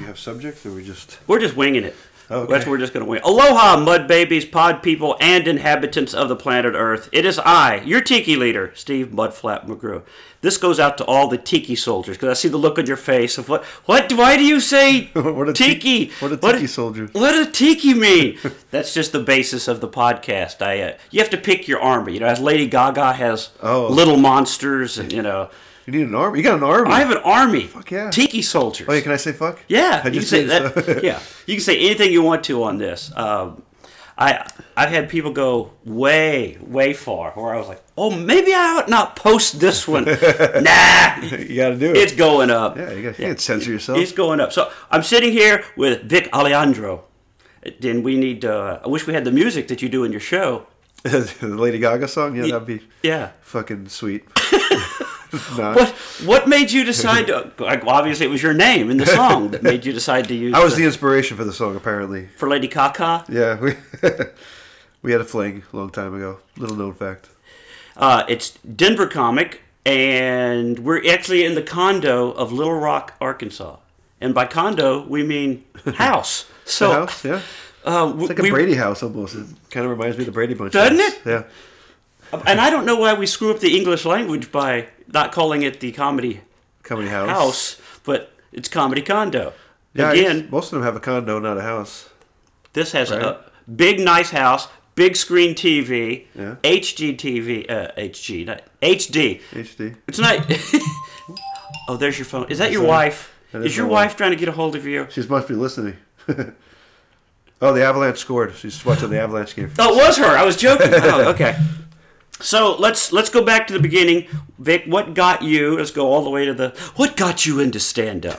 you have subjects, or we just... We're just winging it. Okay. That's what we're just going to wing. Aloha, mud babies, pod people, and inhabitants of the planet Earth. It is I, your tiki leader, Steve Mudflap McGrew. This goes out to all the tiki soldiers, because I see the look on your face of what? Why do you say tiki? What a tiki soldier? What does tiki mean? That's just the basis of the podcast. You have to pick your army. You know, as Lady Gaga has little monsters, and You need an army? You got an army? I have an army. Fuck yeah. Tiki soldiers. Oh, yeah, can I say fuck? Yeah. I just say that. Yeah. You can say anything you want to on this. I've had people go way, way far where I was like, oh, maybe I ought not post this one. Nah. You got to do it. It's going up. Yeah, you can't censor yourself. It's going up. So I'm sitting here with Vic Alejandro. Then we need, I wish we had the music that you do in your show. The Lady Gaga song? Yeah, that'd be fucking sweet. What made you decide to... Obviously, it was your name in the song that made you decide to use... I was the inspiration for the song, apparently. For Lady Gaga? Yeah, we had a fling a long time ago. Little known fact. It's Denver Comic, and we're actually in the condo of Little Rock, Arkansas. And by condo, we mean house. So, house, yeah. It's like a Brady house almost. It kind of reminds me of the Brady Bunch. Doesn't house. it? Yeah. And I don't know why we screw up the English language by not calling it the comedy house, but it's comedy condo. Yeah, again, most of them have a condo, not a house. This has a big, nice house, big screen TV, yeah. HD TV, not HD. HD. It's not. Oh, there's your phone. Is that your wife? Is your wife trying to get a hold of you? She must be listening. Oh, the Avalanche scored. She's watching the Avalanche game. Oh, it was her. I was joking. Oh, okay. So let's go back to the beginning. Vic, what got you? Let's go all the way to what got you into stand-up?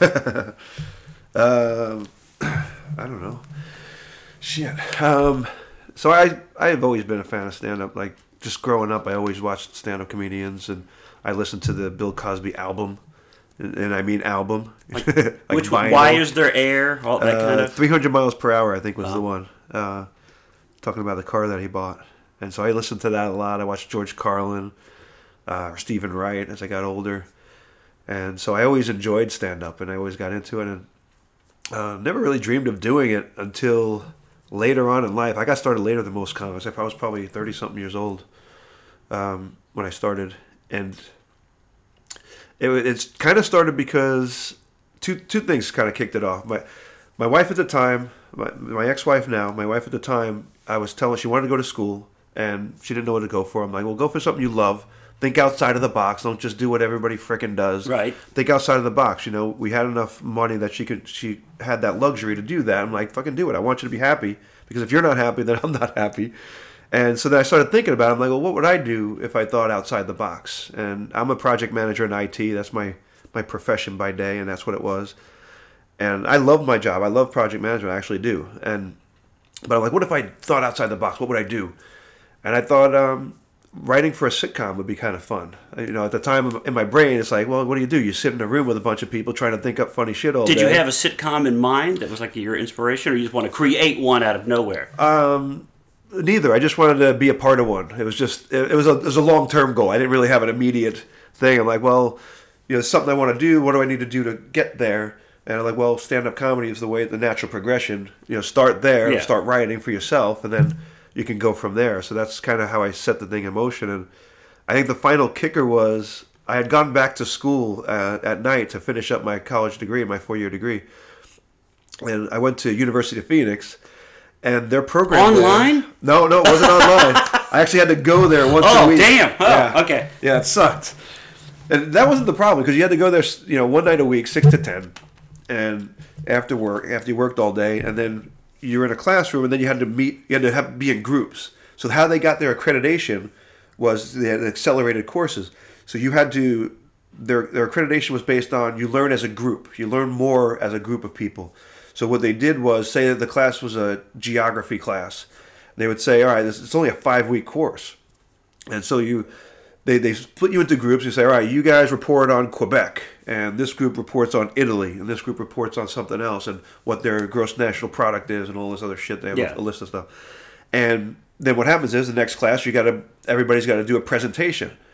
I don't know. Shit. So I've always been a fan of stand-up. Like, just growing up, I always watched stand-up comedians, and I listened to the Bill Cosby album. And I mean album. Like which one? Why Is There Air? All that kind of... 300 Miles Per Hour, I think, was the one. Talking about the car that he bought. And so I listened to that a lot. I watched George Carlin, or Stephen Wright as I got older. And so I always enjoyed stand-up, and I always got into it. And never really dreamed of doing it until later on in life. I got started later than most comics. I was probably 30-something years old when I started. And it's kind of started because two things kind of kicked it off. My wife at the time, my ex-wife now, my wife at the time, I was telling her she wanted to go to school, and she didn't know what to go for. I'm like, well, go for something you love. Think outside of the box. Don't just do what everybody frickin' does. Right. Think outside of the box. You know, we had enough money that she had that luxury to do that. I'm like, fucking do it. I want you to be happy, because if you're not happy, then I'm not happy. And so then I started thinking about it. I'm like, well, what would I do if I thought outside the box? And I'm a project manager in IT. That's my profession by day, and that's what it was. And I love my job. I love project management. I actually do. But I'm like, what if I thought outside the box? What would I do? And I thought writing for a sitcom would be kind of fun. You know, at the time in my brain, it's like, well, what do? You sit in a room with a bunch of people trying to think up funny shit all day. Did you have a sitcom in mind that was like your inspiration, or you just want to create one out of nowhere? Neither. I just wanted to be a part of one. It was just it was a long-term goal. I didn't really have an immediate thing. I'm like, well, it's something I want to do. What do I need to do to get there? And I'm like, well, stand-up comedy is the natural progression. Start there, start writing for yourself, and then you can go from there. So that's kind of how I set the thing in motion. And I think the final kicker was I had gone back to school at night to finish up my college degree, my 4-year degree. And I went to University of Phoenix, and their program... Online? No, it wasn't online. I actually had to go there once a week. Oh, damn. Oh, yeah. Okay. Yeah, it sucked. And that wasn't the problem, because you had to go there, one night a week, 6 to 10. And after you worked all day, and then you were in a classroom, and then you had to be in groups. So how they got their accreditation was they had accelerated courses. So you had to, their accreditation was based on you learn as a group. You learn more as a group of people. So what they did was, say that the class was a geography class, they would say, all right, it's only a 5-week course. And so they split you into groups. You say, all right, you guys report on Quebec, and this group reports on Italy, and this group reports on something else, and what their gross national product is, and all this other shit. They have a list of stuff. And then what happens is, the next class, everybody's got to do a presentation.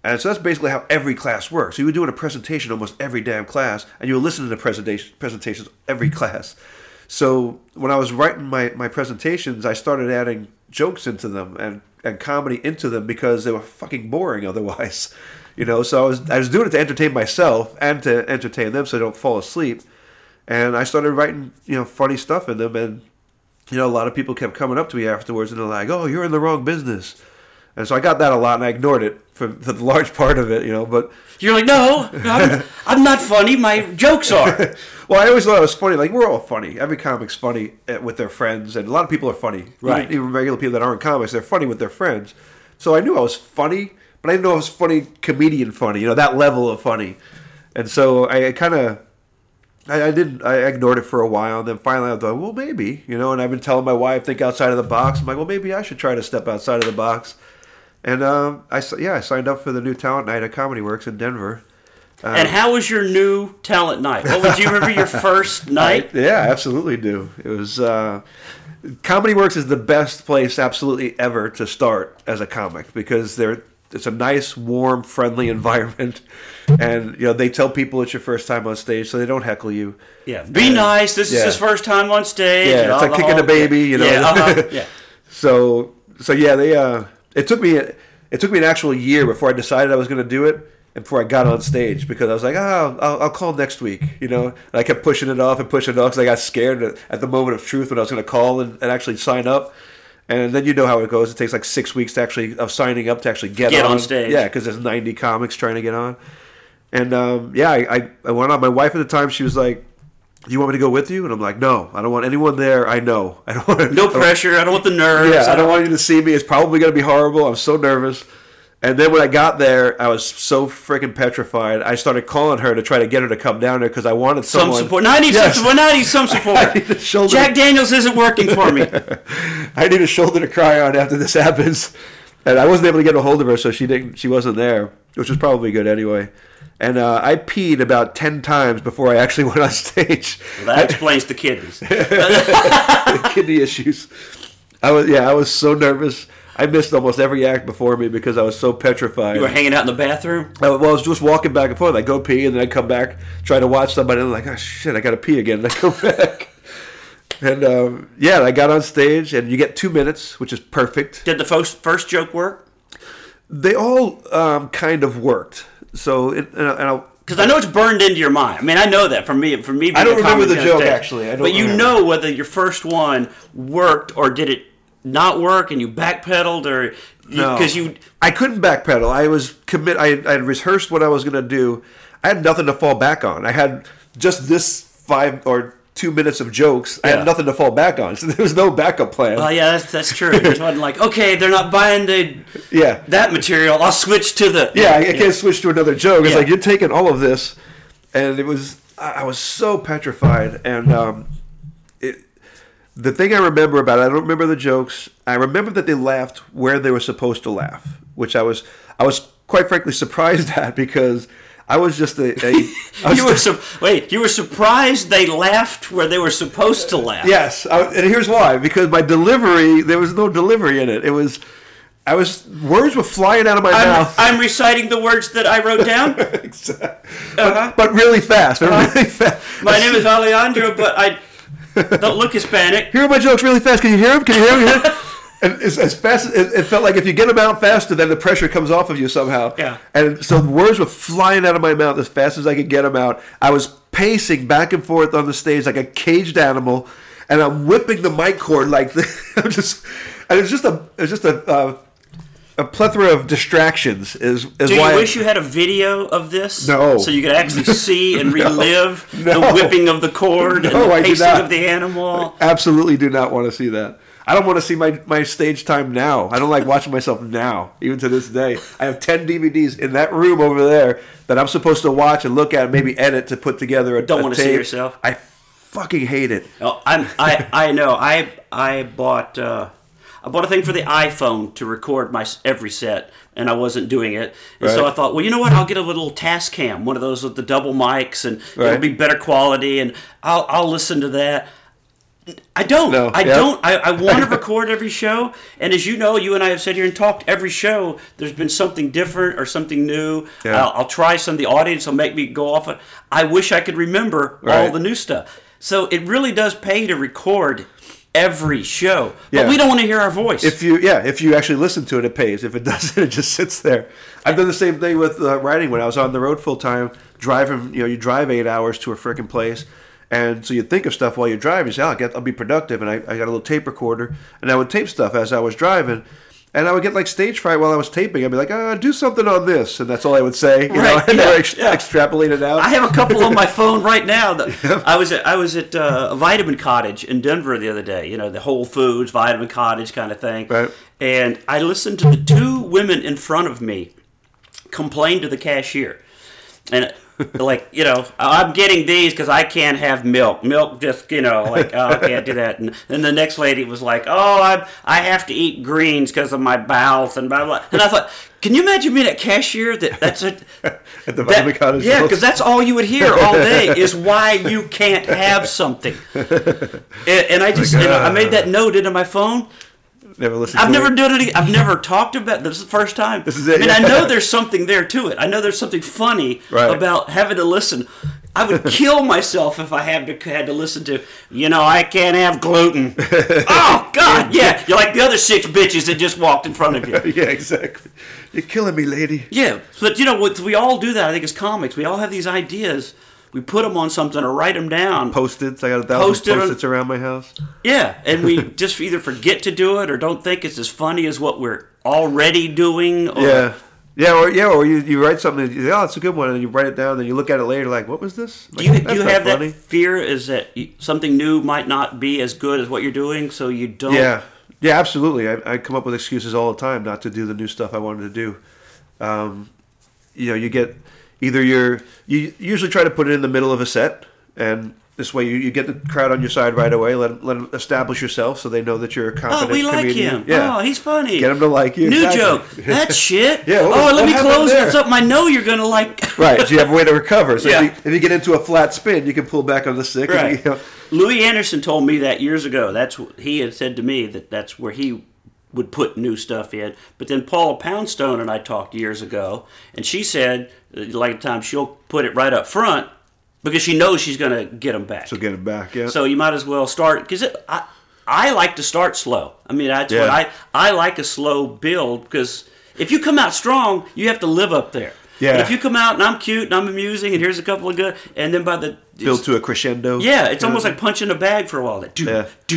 And so that's basically how every class works. So you were doing a presentation almost every damn class, and you were listening to presentations every class. So when I was writing my presentations, I started adding jokes into them and comedy into them because they were fucking boring otherwise. So I was doing it to entertain myself and to entertain them so they don't fall asleep. And I started writing, funny stuff in them. And, a lot of people kept coming up to me afterwards and they're like, oh, you're in the wrong business. And so I got that a lot, and I ignored it for the large part of it, But you're like, no, I'm not funny. My jokes are. Well, I always thought it was funny. Like, we're all funny. Every comic's funny with their friends, and a lot of people are funny. Right. Even regular people that aren't comics, they're funny with their friends. So I knew I was funny, but I didn't know I was funny, comedian funny. That level of funny. And so I kind of, I ignored it for a while, and then finally I thought, well, maybe, and I've been telling my wife, think outside of the box. I'm like, well, maybe I should try to step outside of the box. And I signed up for the new talent night at Comedy Works in Denver. And how was your new talent night? Do you remember your first night? Yeah, I absolutely do. It was Comedy Works is the best place absolutely ever to start as a comic because it's a nice, warm, friendly environment, and they tell people it's your first time on stage, so they don't heckle you. Yeah, be nice. This is his first time on stage. Yeah, it's like kicking a baby. Yeah. So yeah, they. It took me an actual year before I decided I was going to do it and before I got on stage because I was like, I'll call next week, And I kept pushing it off because I got scared at the moment of truth when I was going to call and actually sign up. And then how it goes. It takes like 6 weeks of signing up to actually get on stage. Yeah, because there's 90 comics trying to get on. And I went on. My wife at the time, she was like, do you want me to go with you? And I'm like, no, I don't want anyone there. I know. I don't want no pressure. I don't want the nerves. Yeah, I don't want you to see me. It's probably going to be horrible. I'm so nervous. And then when I got there, I was so freaking petrified. I started calling her to try to get her to come down there because I wanted someone. Some support. No, I need some support. No, I need some support. I need a shoulder. Jack Daniels isn't working for me. I need a shoulder to cry on after this happens. And I wasn't able to get a hold of her, so she wasn't there, which was probably good anyway. And I peed about 10 times before I actually went on stage. Well, that explains the kidneys. The kidney issues. I was so nervous. I missed almost every act before me because I was so petrified. You were hanging out in the bathroom? Well, I was just walking back and forth. I'd go pee, and then I'd come back, try to watch somebody, and I'm like, oh, shit, I got to pee again. And I'd go back. And, I got on stage, and you get 2 minutes, which is perfect. Did the first joke work? They all kind of worked. So, because I know it's burned into your mind. I mean, I know that from me. I don't remember the joke actually. But you know whether your first one worked or did it not work, and you backpedaled, or because I couldn't backpedal. I was I had rehearsed what I was going to do. I had nothing to fall back on. I had just this 5 or 2 minutes of jokes. I had nothing to fall back on, so there was no backup plan. Well, yeah, that's true. It wasn't like, okay, they're not buying that material. I'll switch to the... Yeah, I can't switch to another joke. It's like, you're taking all of this, and I was so petrified, and the thing I remember about it, I don't remember the jokes. I remember that they laughed where they were supposed to laugh, which I was quite frankly surprised at because... I was just you were surprised they laughed where they were supposed to laugh. Yes, and here's why. Because my delivery, there was no delivery in it. Words were flying out of my mouth. I'm reciting the words that I wrote down. Exactly. But really fast. Really fast. My name is Alejandro, but I don't look Hispanic. Here are my jokes really fast. Can you hear them? Can you hear them? And as fast as it felt like if you get them out faster, then the pressure comes off of you somehow. Yeah. And so the words were flying out of my mouth as fast as I could get them out. I was pacing back and forth on the stage like a caged animal, and I'm whipping the mic cord like this. It was just a plethora of distractions. Do you wish you had a video of this? No. So you could actually see and relive the whipping of the cord and the pacing of the animal? I absolutely do not want to see that. I don't want to see my stage time now. I don't like watching myself now, even to this day. I have 10 DVDs in that room over there that I'm supposed to watch and look at and maybe edit to put together a tape. Don't want to see yourself? I fucking hate it. Oh, I know. I bought a thing for the iPhone to record my every set, and I wasn't doing it. And so I thought, well, you know what? I'll get a little Tascam, one of those with the double mics, and it'll be better quality, and I'll listen to that. I don't. No. I don't. I want to record every show. And as you know, you and I have sat here and talked every show. There's been something different or something new. Yeah. I'll try some. The audience will make me go off. I wish I could remember all the new stuff. So it really does pay to record every show. But we don't want to hear our voice. If you actually listen to it, it pays. If it doesn't, it just sits there. I've done the same thing with writing when I was on the road full time, driving. You drive 8 hours to a freaking place. And so you think of stuff while you're driving. You say, I'll be productive. And I got a little tape recorder. And I would tape stuff as I was driving. And I would get like stage fright while I was taping. I'd be like, do something on this. And that's all I would say. You know? And extrapolate it out. I have a couple on my phone right now. I was at a Vitamin Cottage in Denver the other day. You know, the Whole Foods, Vitamin Cottage kind of thing. Right. And I listened to the two women in front of me complain to the cashier. And like, I'm getting these because I can't have milk. Milk just, I can't do that. And then the next lady was like, I have to eat greens because of my bowels and blah, blah. And I thought, can you imagine being a cashier? That's a... At the Vitamin Cottage. Yeah, because that's all you would hear all day is why you can't have something. And I just, I made that note into my phone. Never listened I've to never it. done it. I've never talked about it. This is the first time. This is it. I know there's something there to it. I know there's something funny about having to listen. I would kill myself if I had to listen to, I can't have gluten. Oh, God, yeah. You're like the other 6 bitches that just walked in front of you. Yeah, exactly. You're killing me, lady. Yeah, but we all do that, I think, as comics. We all have these ideas. We put them on something or write them down. Post-its. I got 1,000 Post-its around my house. Yeah, and we just either forget to do it or don't think it's as funny as what we're already doing. Or, or you write something, you say, it's a good one, and you write it down, and you look at it later, like, what was this? Like, do you have that fear, is that something new might not be as good as what you're doing, so you don't... Yeah, absolutely. I come up with excuses all the time not to do the new stuff I wanted to do. You get... Either you usually try to put it in the middle of a set, and this way you get the crowd on your side right away. Let them establish yourself so they know that you're a competent comedian. Oh, we like him. Yeah. Oh, he's funny. Get them to like you. New joke. That's shit. Yeah. Let me close with something I know you're going to like. Right. So you have a way to recover. So if you get into a flat spin, you can pull back on the stick. Right. Louis Anderson told me that years ago. He had said to me that's where he would put new stuff in. But then Paula Poundstone and I talked years ago, and she said, like, times she'll put it right up front because she knows she's going to get them back. So get them back, yeah. So you might as well start, because I like to start slow. I mean, that's what I like a slow build, because if you come out strong, you have to live up there. Yeah. But if you come out and I'm cute and I'm amusing and here's a couple of good, and then by the... Build to a crescendo. Yeah, it's almost like punching a bag for a while. That's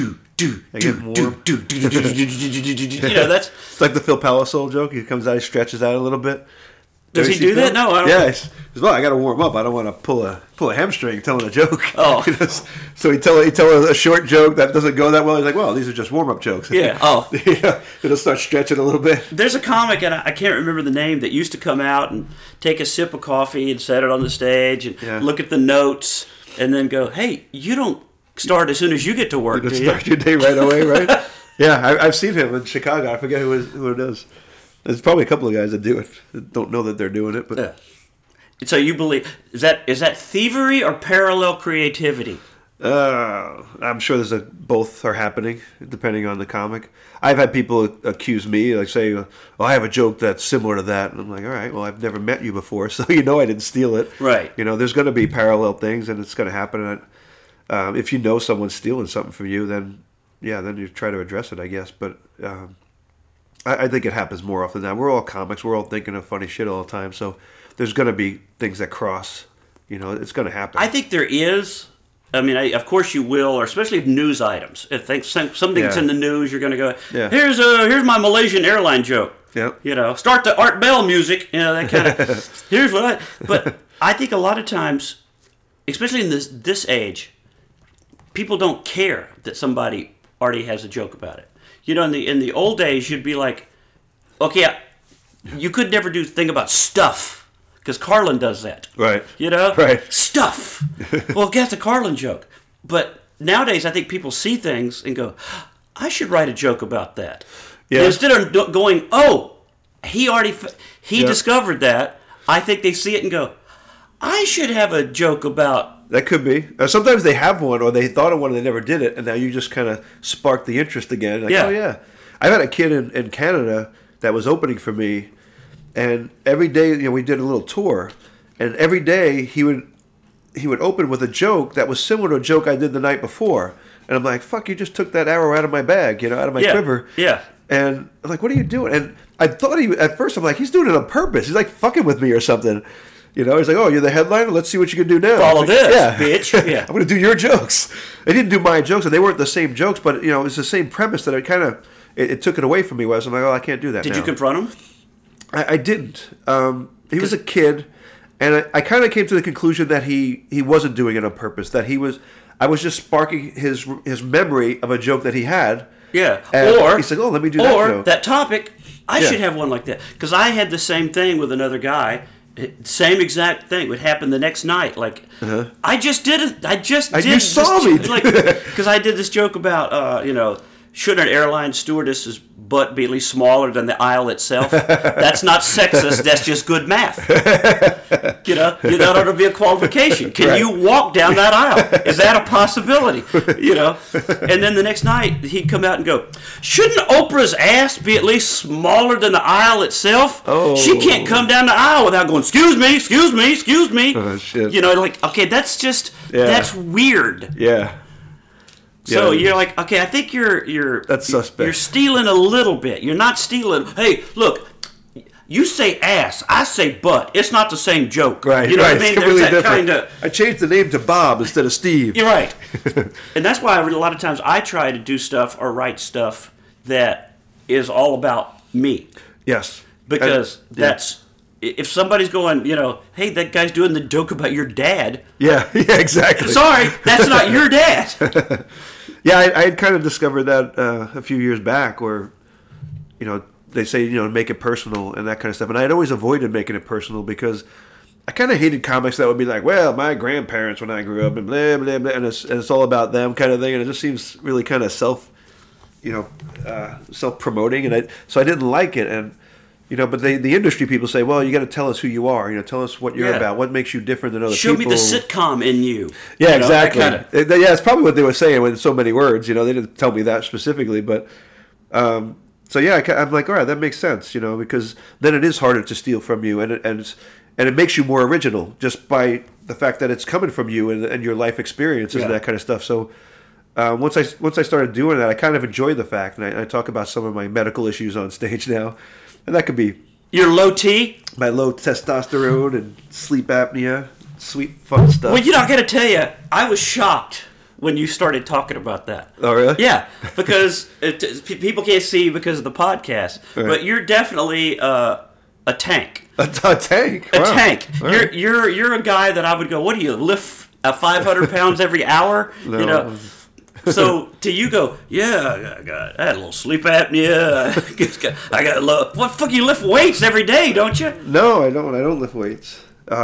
it's like the Phil Palisole joke. He comes out, he stretches out a little bit. Does he do that? No, I don't. Yeah, he's I got to warm up. I don't want to pull a hamstring telling a joke. Oh, so he tell a short joke that doesn't go that well. He's like, well, these are just warm up jokes. Yeah. Oh, it'll start stretching a little bit. There's a comic, and I can't remember the name, that used to come out and take a sip of coffee and set it on the stage and look at the notes and then go, hey, you don't start as soon as you get to work. You don't start your day right away, right? Yeah, I've seen him in Chicago. I forget who it is. There's probably a couple of guys that do it that don't know that they're doing it. But So you believe is that thievery or parallel creativity? I'm sure both are happening depending on the comic. I've had people accuse me, like say, "Well, I have a joke that's similar to that," and I'm like, "All right, well, I've never met you before, so I didn't steal it." Right. There's going to be parallel things, and it's going to happen. And, if you know someone's stealing something from you, then you try to address it, I guess. But I think it happens more often than not. We're all comics. We're all thinking of funny shit all the time. So there's going to be things that cross. It's going to happen. I think there is. I mean, of course you will, or especially news items. If something's in the news, you're going to go, here's my Malaysian airline joke. Yep. Start the Art Bell music. That kind of. Here's what But I think a lot of times, especially in this age, people don't care that somebody already has a joke about it. In the old days, you'd be like, okay, you could never do a thing about stuff, because Carlin does that. Right. Right. Stuff. Well, that's a Carlin joke. But nowadays, I think people see things and go, I should write a joke about that. Yeah. And instead of going, he discovered that, I think they see it and go, I should have a joke about That could be. Sometimes they have one, or they thought of one and they never did it, and now you just kind of sparked the interest again. Like, Yeah. oh yeah. I've had a kid in Canada that was opening for me, and every day, we did a little tour, and every day he would open with a joke that was similar to a joke I did the night before, and I'm like, "Fuck! You just took that arrow out of my bag, out of my quiver." Yeah. And I'm like, "What are you doing?" And I thought at first I'm like, he's doing it on purpose. He's like fucking with me or something. He's like, "Oh, you're the headliner. Let's see what you can do now." Follow like, this, yeah. bitch. Yeah. I'm going to do your jokes. They didn't do my jokes, and they weren't the same jokes, but it was the same premise that it took it away from me. Where I'm like, "Oh, I can't do that." Did now. you confront him? I didn't. He was a kid, and I kind of came to the conclusion that he wasn't doing it on purpose. That I was just sparking his memory of a joke that he had. Yeah. And Or he said, "Oh, let me do that Or joke." that topic. I Yeah. should have one like that because I had the same thing with another guy. Same exact thing would happen the next night. Like I just did it. You saw me. Like because I did this joke about should an airline stewardess's butt be at least smaller than the aisle itself? That's not sexist. That's just good math. That ought to be a qualification. Can Right. you walk down that aisle? Is that a possibility? And then the next night he'd come out and go, shouldn't Oprah's ass be at least smaller than the aisle itself? Oh. She can't come down the aisle without going, excuse me, excuse me, excuse me. Oh, shit. Okay, that's just, Yeah. that's weird. Yeah. So Yeah. you're like, okay, I think you're That's suspect. You're stealing a little bit. You're not stealing. Hey, look, you say ass, I say butt. It's not the same joke. Right. You know right. what I mean? It's completely There's that different. kind of. I changed the name to Bob instead of Steve. You're right. And that's why a lot of times I try to do stuff or write stuff that is all about me. Yes. Because Yeah. that's. If somebody's going, hey, that guy's doing the joke about your dad. Yeah. Yeah. Exactly. Sorry, that's not your dad. Yeah, I had kind of discovered that a few years back, where, they say make it personal and that kind of stuff, and I had always avoided making it personal because I kind of hated comics that would be like, well, my grandparents when I grew up and blah blah blah, and it's all about them kind of thing, and it just seems really kind of self promoting, and so I didn't like it, and but the industry people say, well, you got to tell us who you are, tell us what you're Yeah. about, what makes you different than other Show people. me the sitcom in you. Yeah, You know, that exactly. kinda- Yeah, it's probably what they were saying with so many words. They didn't tell me that specifically, but so yeah, I'm like, all right, that makes sense. Because then it is harder to steal from you, and it makes you more original just by the fact that it's coming from you and your life experiences and Yeah. that kind of stuff. So once I started doing that, I kind of enjoy the fact, and I talk about some of my medical issues on stage now, and that could be Your low T. my low testosterone and sleep apnea, sweet fun stuff. Well, I got to tell you, I was shocked when you started talking about that. Oh, really? Yeah, because people can't see because of the podcast, Right. but you're definitely a tank. A tank. A Wow. tank. All right. You're a guy that I would go, what do you lift 500 pounds every hour? No. So to you go, yeah, I had a little sleep apnea. I got a little. What fuck? You lift weights every day, don't you? No, I don't. I don't lift weights.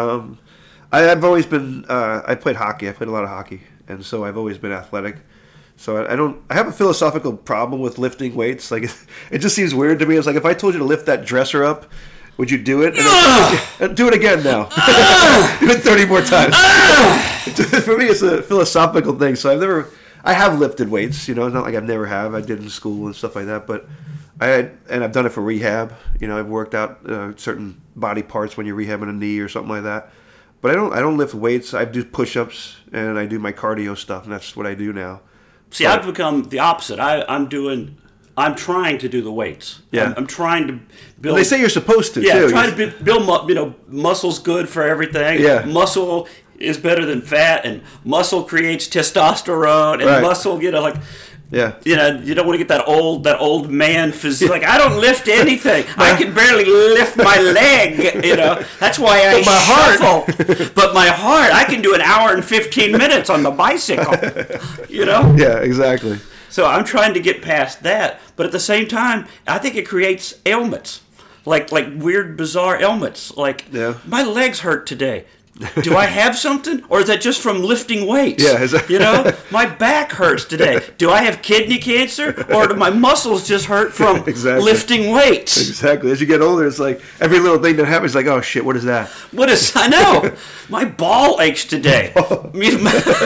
I've always been. I played hockey. I played a lot of hockey, and so I've always been athletic. So I don't. I have a philosophical problem with lifting weights. Like it just seems weird to me. It's like if I told you to lift that dresser up, would you do it? And do it again now. Even 30 more times. For me, it's a philosophical thing. So I have lifted weights. It's not like I've never have. I did in school and stuff like that. But I've done it for rehab. I've worked out certain body parts when you're rehabbing a knee or something like that. But I don't lift weights. I do push-ups and I do my cardio stuff, and that's what I do now. See, I've become the opposite. I'm trying to do the weights. Yeah. I'm trying to build. They say you're supposed to, yeah, too. trying to build. Muscle's good for everything. Yeah. Muscle is better than fat, and muscle creates testosterone, and Right. muscle, like. Yeah. You don't want to get that old man physique. Like, I don't lift anything. I can barely lift my leg. That's why I But my heart. shuffle. But my heart, I can do an hour and 15 minutes on the bicycle. Yeah, exactly. So I'm trying to get past that, but at the same time, I think it creates ailments, like weird, bizarre ailments. Like Yeah. my legs hurt today. Do I have something, or is that just from lifting weights? Yeah, is that- you know, my back hurts today. Do I have kidney cancer, or do my muscles just hurt from Exactly. lifting weights? Exactly. As you get older, it's like every little thing that happens, like, oh shit, what is that? What is? I know my ball aches today. Did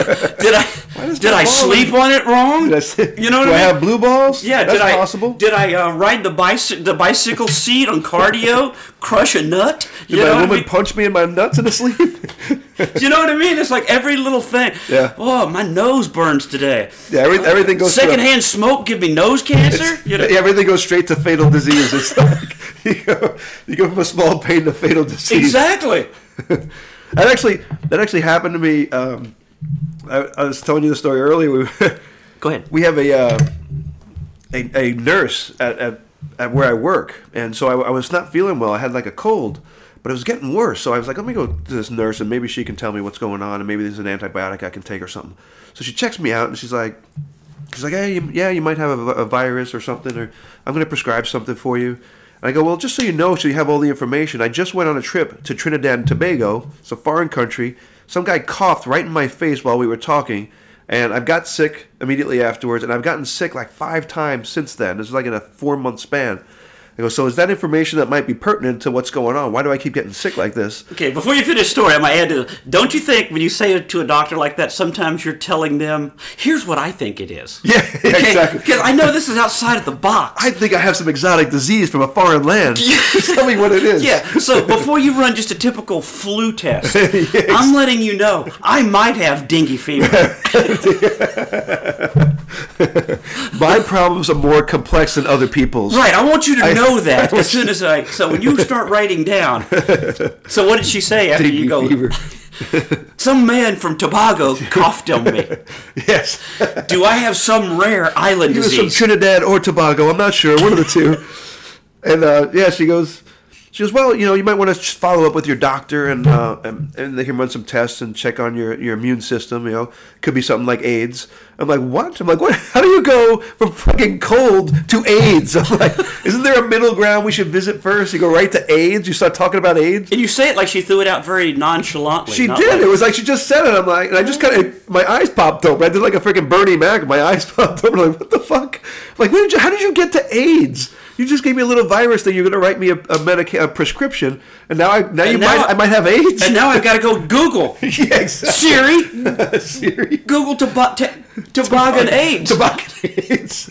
I ball sleep on it wrong? You know what Do I mean? have blue balls? Yeah, that's did I possible. Did I ride the bicycle seat on cardio, crush a nut? Did You know my what I woman mean? punch me in my nuts in the sleep? You know what I mean? It's like every little thing. Yeah. Oh, my nose burns today. Yeah, everything goes to Secondhand smoke give me nose cancer. You know? Yeah, everything goes straight to fatal disease. It's like you go from a small pain to fatal disease. Exactly. That actually happened to me. I was telling you the story earlier. Go ahead. We have a nurse at where I work, and so I was not feeling well. I had like a cold, but it was getting worse. So I was like, let me go to this nurse, and maybe she can tell me what's going on, and maybe there's an antibiotic I can take or something. So she checks me out, and she's like, hey, you might have a virus or something, or I'm going to prescribe something for you. And I go, well, just so you have all the information, I just went on a trip to Trinidad and Tobago. It's a foreign country. Some guy coughed right in my face while we were talking, and I got sick immediately afterwards, and I've gotten sick like 5 times since then. This is like in a 4-month span. I go, so is that information that might be pertinent to what's going on? Why do I keep getting sick like this? Okay, before you finish the story, I might add to this. Don't you think when you say it to a doctor like that, sometimes you're telling them, here's what I think it is? Yeah, exactly. Because I know this is outside of the box. I think I have some exotic disease from a foreign land. Just tell me what it is. Yeah, so before you run just a typical flu test, I'm letting you know I might have dengue fever. My problems are more complex than other people's. Right, I want you to know that as soon as so when you start writing down, so what did she say after you go, fever. Some man from Tobago coughed on me. Yes. Do I have some rare island He was from disease? Trinidad or Tobago. I'm not sure. One of the two. And yeah, she goes, well, you might want to follow up with your doctor and they can run some tests and check on your immune system. Could be something like AIDS. I'm like, what? I'm like, what? How do you go from fucking cold to AIDS? I'm like, isn't there a middle ground we should visit first? You go right to AIDS. You start talking about AIDS. And you say it like she threw it out very nonchalantly. She not did. like- It was like she just said it. I'm like, and I just kind of, my eyes popped open. I did like a freaking Bernie Mac. My eyes popped open. I'm like, what the fuck? I'm like, how did you get to AIDS? You just gave me a little virus that you're going to write me a prescription, and now I might have AIDS. And now I've got to go Google. Yeah, exactly. Siri, Siri. Google toboggan AIDS. Toboggan AIDS.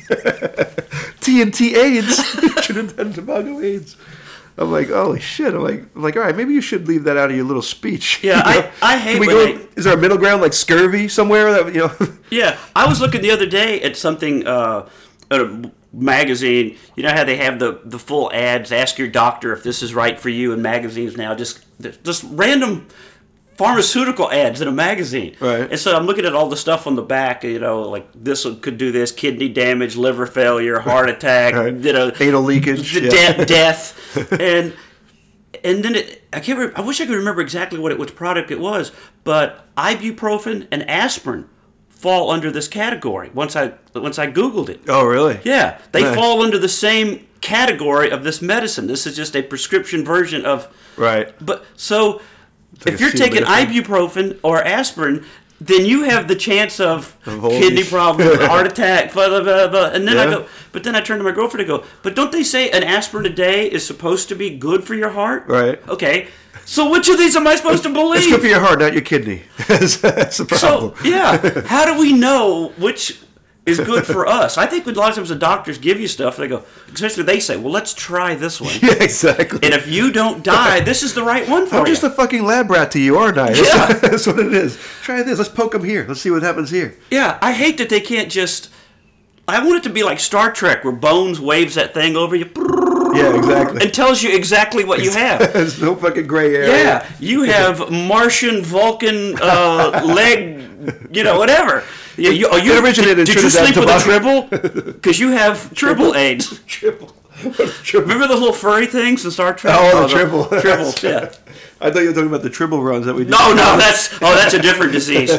TNT AIDS. Trinidad and Tobago AIDS. I'm like, holy shit. I'm like, all right, maybe you should leave that out of your little speech. Yeah, I hate Can we when go, is there a middle ground like scurvy somewhere that Yeah, I was looking the other day at something, at a magazine. You know how they have the full ads, ask your doctor if this is right for you in magazines now, just random pharmaceutical ads in a magazine. Right. And so I'm looking at all the stuff on the back, like this could do this, kidney damage, liver failure, heart attack, right. Anal leakage, death. and then I wish I could remember exactly which product it was, but ibuprofen and aspirin fall under this category once I Googled it. Oh, really? Yeah, they Nice. fall under the same category of this medicine. This is just a prescription version of... Right. But so, like if a you're taking acetaminophen. ibuprofen or aspirin, then you have the chance of all kidney these- problems, heart attack, blah, blah, blah, blah. And then Yeah. then I turn to my girlfriend and go, but don't they say an aspirin a day is supposed to be good for your heart? Right. Okay, so which of these am I supposed to believe? It's good for your heart, not your kidney. That's the problem. So, yeah, how do we know which is good for us? I think a lot of times the doctors give you stuff, and they go, especially they say, well, let's try this one. Yeah, exactly. And if you don't die, this is the right one for I'm you. just a fucking lab rat to you, aren't I? Yeah. That's what it is. Try this. Let's poke him here. Let's see what happens here. Yeah, I hate that they can't just... I want it to be like Star Trek, where Bones waves that thing over you Yeah, exactly. and tells you exactly what you have. There's no fucking gray area. Yeah, you have Martian, Vulcan, leg, whatever. You originated in did you Trinidad sleep with and a tribble? Because you have tribble AIDS. Triple. Remember the little furry things in Star Trek? Oh, the tribble. Tribbles, yeah. I thought you were talking about the tribble runs that we did. No, that's a different disease.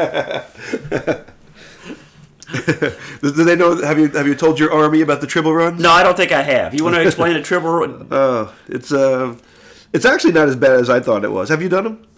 Do they know? Have you told your army about the tribble run? No, I don't think I have. You want to explain a tribble run? It's actually not as bad as I thought it was. Have you done them?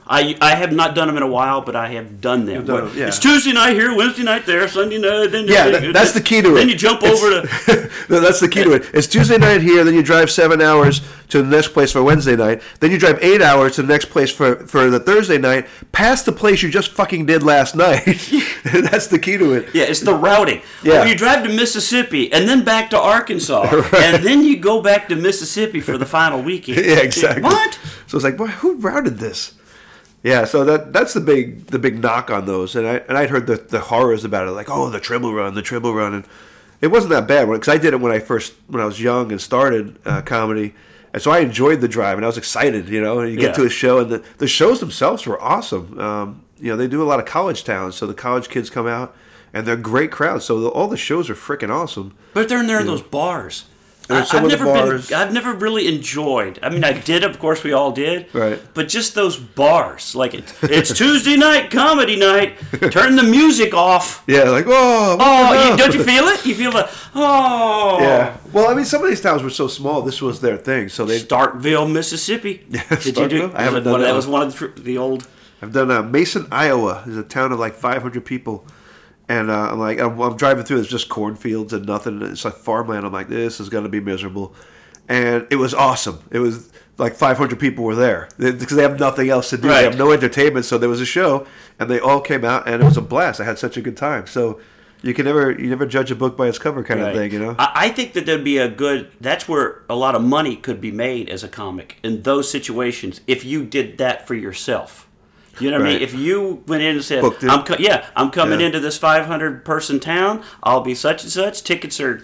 I have not done them in a while, but I have done them. Yeah. It's Tuesday night here, Wednesday night there, Sunday night. Then that's the key to it. Then you jump over to. No, that's the key to it. It's Tuesday night here, then you drive 7 hours to the next place for Wednesday night. Then you drive 8 hours to the next place for the Thursday night, past the place you just fucking did last night. That's the key to it. Yeah, it's the routing. Yeah. You drive to Mississippi and then back to Arkansas, right. And then you go back to Mississippi for the final weekend. Yeah, exactly. What? So it's like, boy, who routed this? Yeah, so that's the big knock on those, and I'd heard the horrors about it, like, oh, the triple run, and it wasn't that bad because I did it when I was young and started comedy, and so I enjoyed the drive and I was excited, And you get to a show and the shows themselves were awesome. They do a lot of college towns, so the college kids come out and they're great crowds. So all the shows are freaking awesome. But they're in there in those bars. I've never really enjoyed. I mean, I did, of course, we all did. Right. But just those bars, like it's Tuesday night, comedy night. Turn the music off. Yeah, like don't you feel it? You feel the Yeah. Well, I mean, some of these towns were so small. This was their thing. So they Starkville, Mississippi. Yeah, did you do? I haven't done that. That was one of the old. I've done Mason, Iowa. Is a town of like 500 people. And I'm driving through. It's just cornfields and nothing. It's like farmland. I'm like, this is going to be miserable. And it was awesome. It was like 500 people were there because they have nothing else to do. Right. They have no entertainment. So there was a show, and they all came out, and it was a blast. I had such a good time. So you never judge a book by its cover, kind of thing, I think that there'd be that's where a lot of money could be made as a comic in those situations if you did that for yourself. You know what I mean? If you went in and said, I'm coming into this 500-person town. I'll be such and such. Tickets are,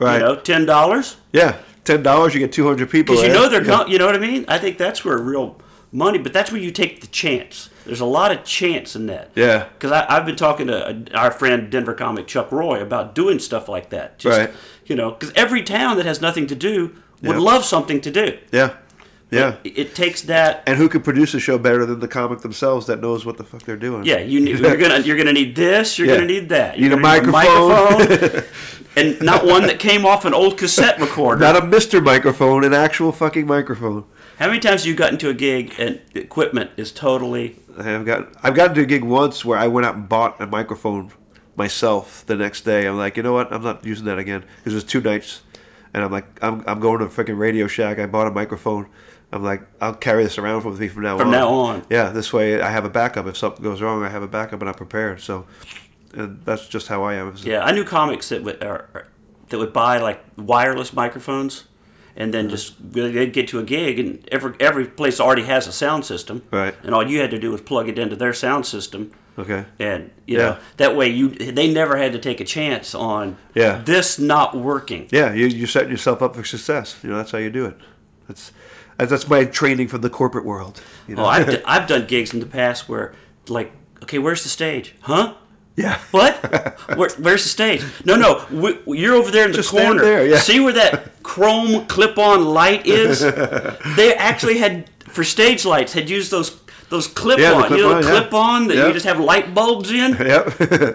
$10. Yeah, $10. You get 200 people. Because they're, you know what I mean? I think that's where real money, but that's where you take the chance. There's a lot of chance in that. Yeah. Because I've been talking to our friend Denver comic Chuck Roy about doing stuff like that. Right. Because every town that has nothing to do would love something to do. Yeah. Yeah, it takes that. And who could produce a show better than the comic themselves that knows what the fuck they're doing? Yeah, you're gonna need this. You're gonna need that. You need a microphone, and not one that came off an old cassette recorder. Not a Mr. Microphone, an actual fucking microphone. How many times have you gotten to a gig and the equipment is totally? I've gotten to a gig once where I went out and bought a microphone myself the next day. I'm like, you know what? I'm not using that again because it was 2 nights, and I'm like, I'm going to a freaking Radio Shack. I bought a microphone. I'm like, I'll carry this around with me from now on. From now on. Yeah, this way I have a backup. If something goes wrong, I have a backup and I'm prepared. So, and that's just how I am. Yeah, I knew comics that would buy like wireless microphones, and then they'd get to a gig, and every place already has a sound system. Right. And all you had to do was plug it into their sound system. Okay. And you know that way they never had to take a chance on this not working. Yeah, you're setting yourself up for success. That's how you do it. That's my training from the corporate world. I've done gigs in the past where, like, okay, where's the stage? Huh? Yeah. What? Where's the stage? No, you're over there in the corner. There, yeah. See where that chrome clip-on light is? They actually had, for stage lights, had used those clip-on, clip-on that you just have light bulbs in. Yep.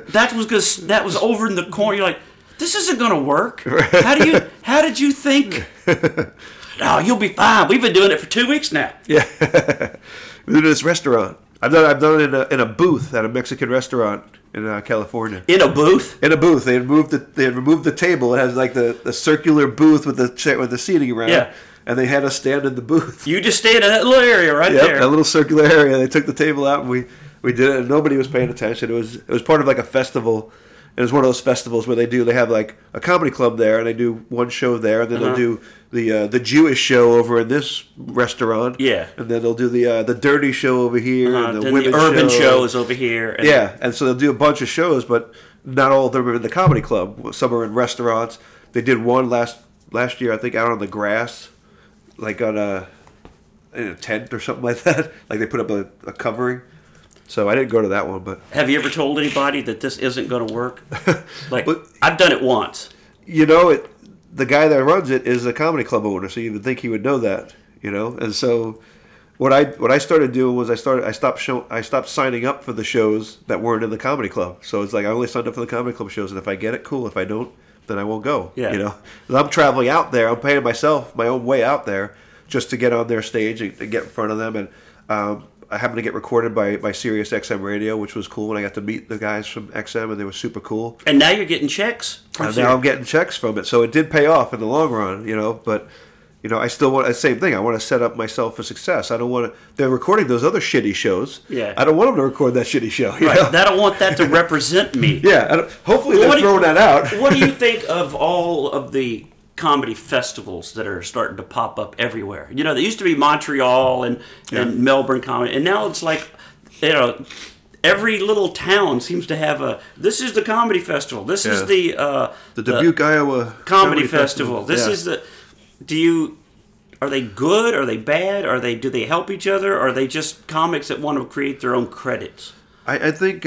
That was over in the corner. You're like, this isn't going to work. How did you think? Oh, you'll be fine. We've been doing it for 2 weeks now. Yeah, we do this restaurant. I've done it in a booth at a Mexican restaurant in California. In a booth? In a booth. They had removed the table. It has like the circular booth with the seating around. Yeah. And they had us stand in the booth. You just stayed in that little area right there. That little circular area. They took the table out and we did it. And nobody was paying attention. It was part of like a festival. It was one of those festivals where they have like a comedy club there, and they do one show there, and then they'll do the Jewish show over in this restaurant. Yeah. And then they'll do the dirty show over here, and then women's the urban show is over here. And so they'll do a bunch of shows, but not all of them are in the comedy club. Some are in restaurants. They did one last year, I think, out on the grass, like on in a tent or something like that. Like they put up a covering. So I didn't go to that one, but... Have you ever told anybody that this isn't going to work? Like, I've done it once. The guy that runs it is a comedy club owner, so you would think he would know that, And so what I started doing was I stopped signing up for the shows that weren't in the comedy club. So it's like I only signed up for the comedy club shows, and if I get it, cool. If I don't, then I won't go. Yeah. I'm traveling out there. I'm paying myself my own way out there just to get on their stage and get in front of them. And I happened to get recorded by Sirius XM Radio, which was cool. And I got to meet the guys from XM, and they were super cool. And now you're getting checks. And now I'm getting checks from it, so it did pay off in the long run, But I still want the same thing. I want to set up myself for success. I don't want to. They're recording those other shitty shows. Yeah. I don't want them to record that shitty show. Right. I don't want that to represent me. Yeah. Hopefully they're throwing that out. What do you think of all of the comedy festivals that are starting to pop up everywhere? There used to be Montreal and Melbourne comedy, and now it's like, every little town seems to have this is the comedy festival. This is the Dubuque, Iowa comedy festival. This is the. Are they good? Are they bad? Do they help each other? Or are they just comics that want to create their own credits? I think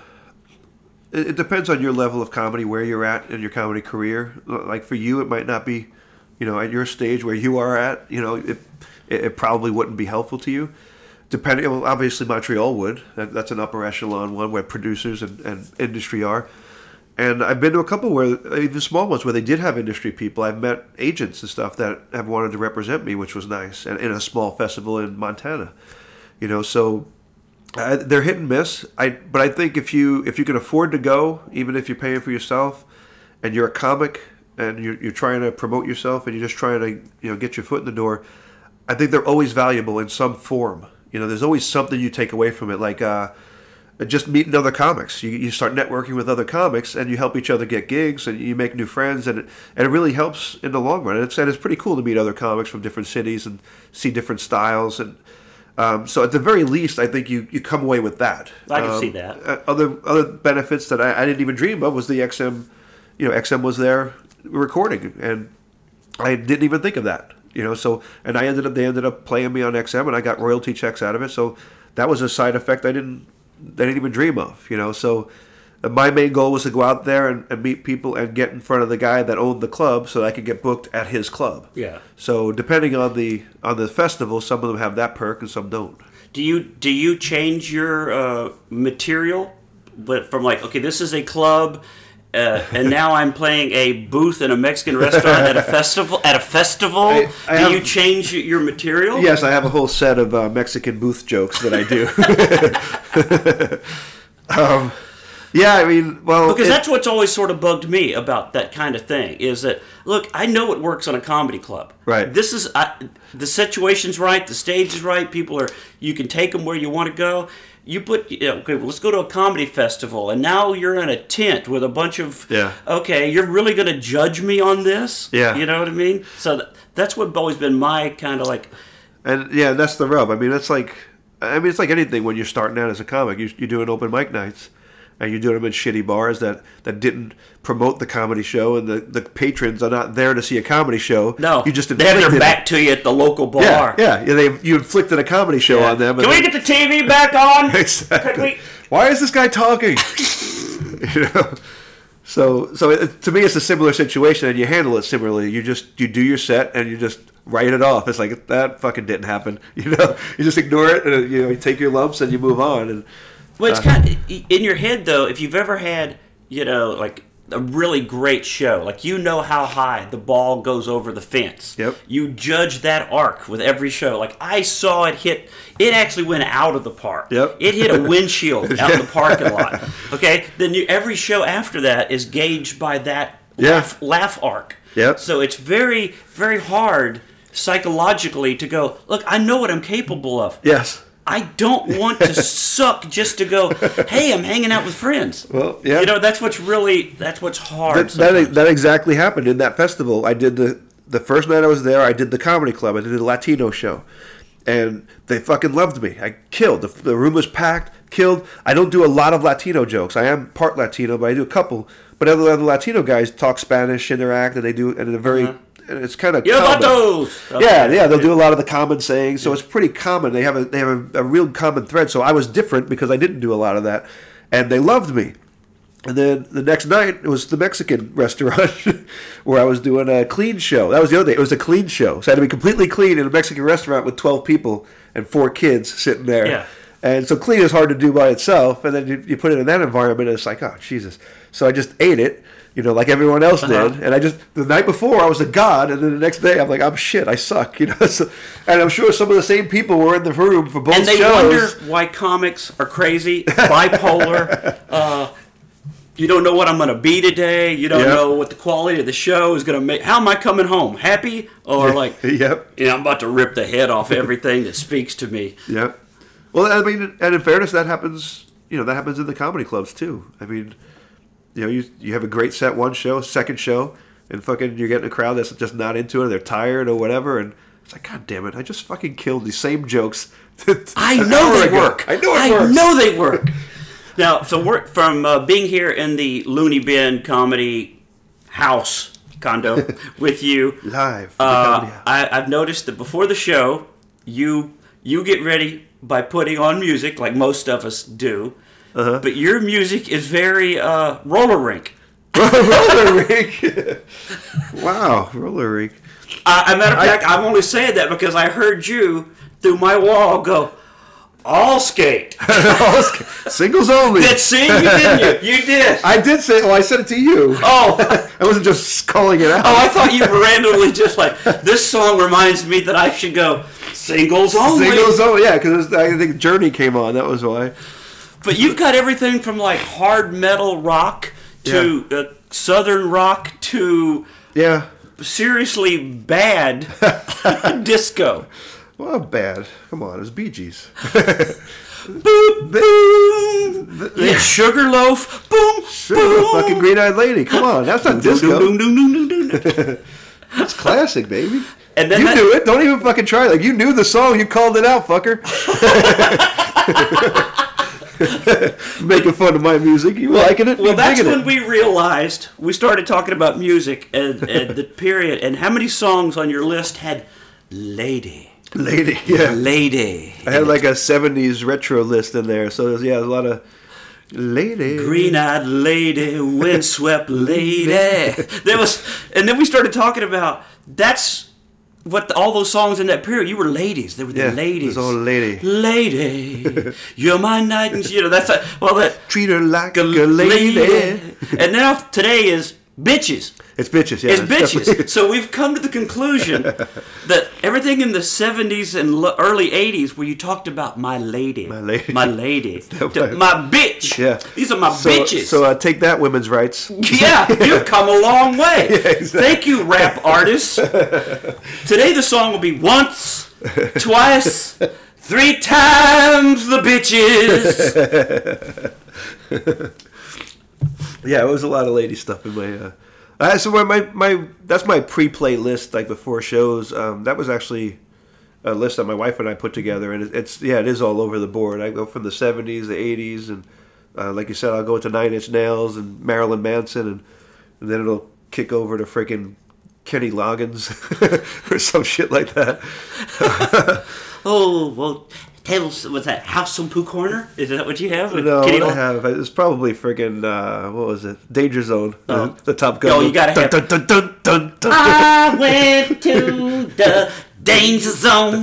it depends on your level of comedy, where you're at in your comedy career. Like for you, it might not be, at your stage where you are at. It probably wouldn't be helpful to you. Depending, well, obviously Montreal would. That's an upper echelon one where producers and industry are. And I've been to a couple where, even small ones, where they did have industry people. I've met agents and stuff that have wanted to represent me, which was nice, and in a small festival in Montana. So they're hit and miss. But I think if you can afford to go, even if you're paying for yourself, and you're a comic and you're trying to promote yourself and you're just trying to get your foot in the door, I think they're always valuable in some form. There's always something you take away from it, like just meeting other comics. You start networking with other comics, and you help each other get gigs, and you make new friends, and it really helps in the long run. And it's pretty cool to meet other comics from different cities and see different styles. And so at the very least, I think you come away with that. I can see that. Other benefits that I didn't even dream of was the XM. XM was there recording, and I didn't even think of that. So, and they ended up playing me on XM, and I got royalty checks out of it. So that was a side effect I didn't even dream of. So my main goal was to go out there and meet people and get in front of the guy that owned the club, so that I could get booked at his club. Yeah. So depending on the festival, some of them have that perk and some don't. Do you change your material, but from like, okay, this is a club. And now I'm playing a booth in a Mexican restaurant at a festival. Do you change your material? Yes, I have a whole set of Mexican booth jokes that I do. Because that's what's always sort of bugged me about that kind of thing is that, look, I know it works on a comedy club. Right. This is the situation's right, the stage is right. You can take them where you want to go. You put, okay, well, let's go to a comedy festival, and now you're in a tent with a bunch of, okay, you're really going to judge me on this? Yeah. You know what I mean? So that's what's always been my kind of like. And yeah, that's the rub. It's like anything when you're starting out as a comic. You're doing open mic nights, and you're doing them in shitty bars that didn't promote the comedy show, and the patrons are not there to see a comedy show. No, you just they have their back to you at the local bar. Yeah. You inflicted a comedy show on them. Can we get the TV back on? Exactly. Why is this guy talking? So to me, it's a similar situation, and you handle it similarly. You do your set, and you just write it off. It's like, that fucking didn't happen. You just ignore it, and you take your lumps, and you move on. And well, it's kind of in your head though. If you've ever had, like a really great show, like how high the ball goes over the fence. Yep. You judge that arc with every show. Like I saw it hit. It actually went out of the park. Yep. It hit a windshield out in the parking lot. Okay. Then every show after that is gauged by that laugh arc. Yep. So it's very, very hard psychologically to go, look, I know what I'm capable of. Yes. I don't want to suck just to go, hey, I'm hanging out with friends. Well, yeah. That's what's hard. That exactly happened in that festival. I did the first night I was there, I did the comedy club. I did a Latino show. And they fucking loved me. I killed. The room was packed, killed. I don't do a lot of Latino jokes. I am part Latino, but I do a couple. But other Latino guys talk Spanish, interact, and they do, and they're very... And it's kind of common. They'll do a lot of the common sayings, so it's pretty common. They have a real common thread. So I was different because I didn't do a lot of that, and they loved me. And then the next night it was the Mexican restaurant where I was doing a clean show. That was the other day. It was a clean show, so I had to be completely clean in a Mexican restaurant with 12 people and 4 kids sitting there. Yeah. And so clean is hard to do by itself, and then you put it in that environment, and it's like, oh, Jesus. So I just ate it, like everyone else did. And the night before I was a god, and then the next day I'm like, I'm shit, I suck, So, and I'm sure some of the same people were in the room for both shows. And they wonder why comics are crazy, bipolar. You don't know what I'm going to be today. You don't know what the quality of the show is going to make. How am I coming home? Happy? Or I'm about to rip the head off everything that speaks to me. Yep. Well, I mean, and in fairness, that happens, that happens in the comedy clubs too. I mean, you have a great set one show, second show, and fucking you're getting a crowd that's just not into it, they're tired or whatever, and it's like, God damn it, I just fucking killed these same jokes. I know they work. I know it works. I know they work. Now, so from being here in the Looney Bin Comedy House condo with you live, I've noticed that before the show, you get ready by putting on music like most of us do, but your music is very roller rink. Roller rink. Wow, roller rink. As a matter of fact, I'm only saying that because I heard you through my wall go, all skate. Singles only. Did see you, didn't you? You did. I did say. Well, I said it to you. Oh, I wasn't just calling it out. Oh, I thought you were randomly just like, this song reminds me that I should go singles only. Singles only, yeah, because I think Journey came on. That was why. But you've got everything from like hard metal rock to southern rock to seriously bad disco. Well, bad. Come on, it was Bee Gees. Boom, boom. Yeah, Sugarloaf. Boom, boom. Fucking Green-Eyed Lady. Come on, that's not disco. That's classic, baby. And then you knew it. Don't even fucking try. Like, you knew the song. You called it out, fucker. Making fun of my music. You liking it? Well, that's when we realized we started talking about music and the period. And how many songs on your list had Lady? Lady, yeah. Lady. I had like a 70s retro list in there. So, there's a lot of Lady. Green-eyed lady, windswept lady. And then we started talking about, that's what all those songs in that period, you were ladies. They were the ladies. It was all lady. Lady, you're my knight. And, that's that. Treat her like a lady. And now today is bitches. It's bitches, yeah. It's bitches. So we've come to the conclusion that everything in the 70s and early 80s where you talked about my lady. My lady. My bitch. Yeah. These are my bitches. So take that, women's rights. Yeah, you've come a long way. Yeah, exactly. Thank you, rap artists. Today the song will be once, twice, 3 times the bitches. Yeah, it was a lot of lady stuff in my... so that's my pre-play list, like before shows. That was actually a list that my wife and I put together, and it is all over the board. I go from the 70s, the 80s, and like you said, I'll go into 9 Inch Nails and Marilyn Manson, and then it'll kick over to freaking Kenny Loggins or some shit like that. Oh, well... What's that? House on Pooh Corner? Is that what you have? No, what I have it's probably freaking what was it? Danger Zone. The Top Gun. Oh, you gotta have. Dun, dun, dun, dun, dun, I went to the Danger Zone.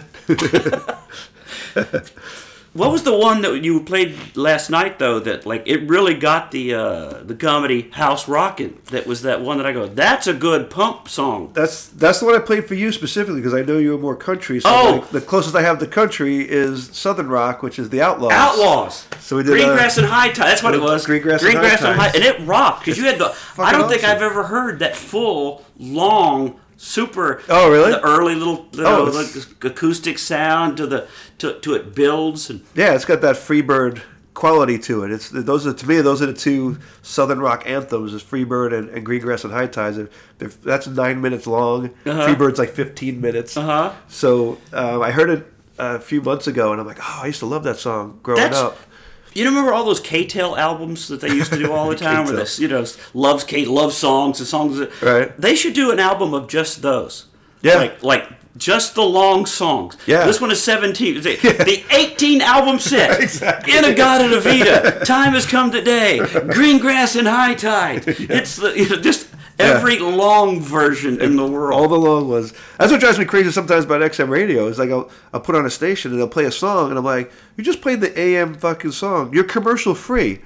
What was the one that you played last night though? That like it really got the comedy house rocking. That was that one that I go. That's a good pump song. That's the one I played for you specifically because I know you were more country. So the closest I have to country is Southern Rock, which is the Outlaws. Outlaws. So we did Greengrass and High Tide. That's what it was. Greengrass and High Tide. And it rocked because you had the. I don't think I've ever heard that full long. Super. Oh, really? The early little acoustic sound to it builds and it's got that Freebird quality to it. Those are the 2 Southern rock anthems: is Freebird and Greengrass and High Tides. That's 9 minutes long. Freebird's like 15 minutes. So I heard it a few months ago, and I'm like, I used to love that song growing up. You remember all those K-Tel albums that they used to do all the time? Where this, love songs and songs. Right. They should do an album of just those. Yeah. Like just the long songs. Yeah. This one is 17. The 18 album set. Exactly. In-A-Gadda-Da-Vida. Time Has Come Today. Greengrass and High Tide. It's just every long version in the world. All the long ones. That's what drives me crazy sometimes about XM radio. Is like I'll put on a station and they'll play a song and I'm like, you just played the AM fucking song. You're commercial free.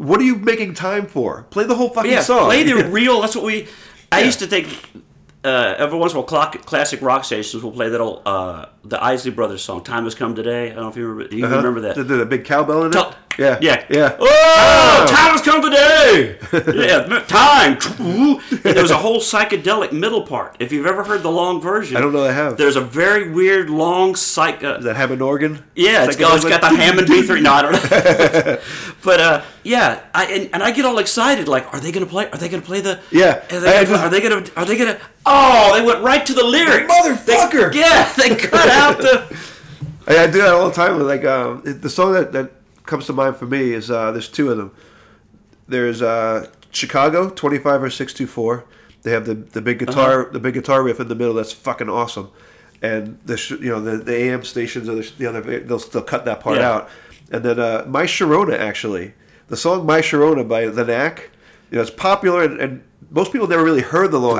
What are you making time for? Play the whole fucking song. Play the real. That's what we. I used to think. Every once in a while, classic rock stations will play that old, the Isley Brothers song, "Time Has Come Today." I don't know if you remember. Do you remember that? The big cowbell in it. Yeah. Oh, time has come today. Yeah, time. And there was a whole psychedelic middle part. If you've ever heard the long version, I don't know. I have. There's a very weird long Is that Hammond organ? Yeah, it's got the Hammond B3. No, I don't know. But yeah, I get all excited. Like, are they going to play? Are they going to play the? Yeah. Are they going to? Oh, they went right to the lyrics. Motherfucker. They cut out the. I do that all the time. Like the song that comes to mind for me is there's two of them. There's Chicago 25 or 624. They have the big guitar riff in the middle. That's fucking awesome. And the AM stations or the other, they'll still cut that part out. And then My Sharona, actually, the song My Sharona by The Knack, it's popular and most people never really heard the long.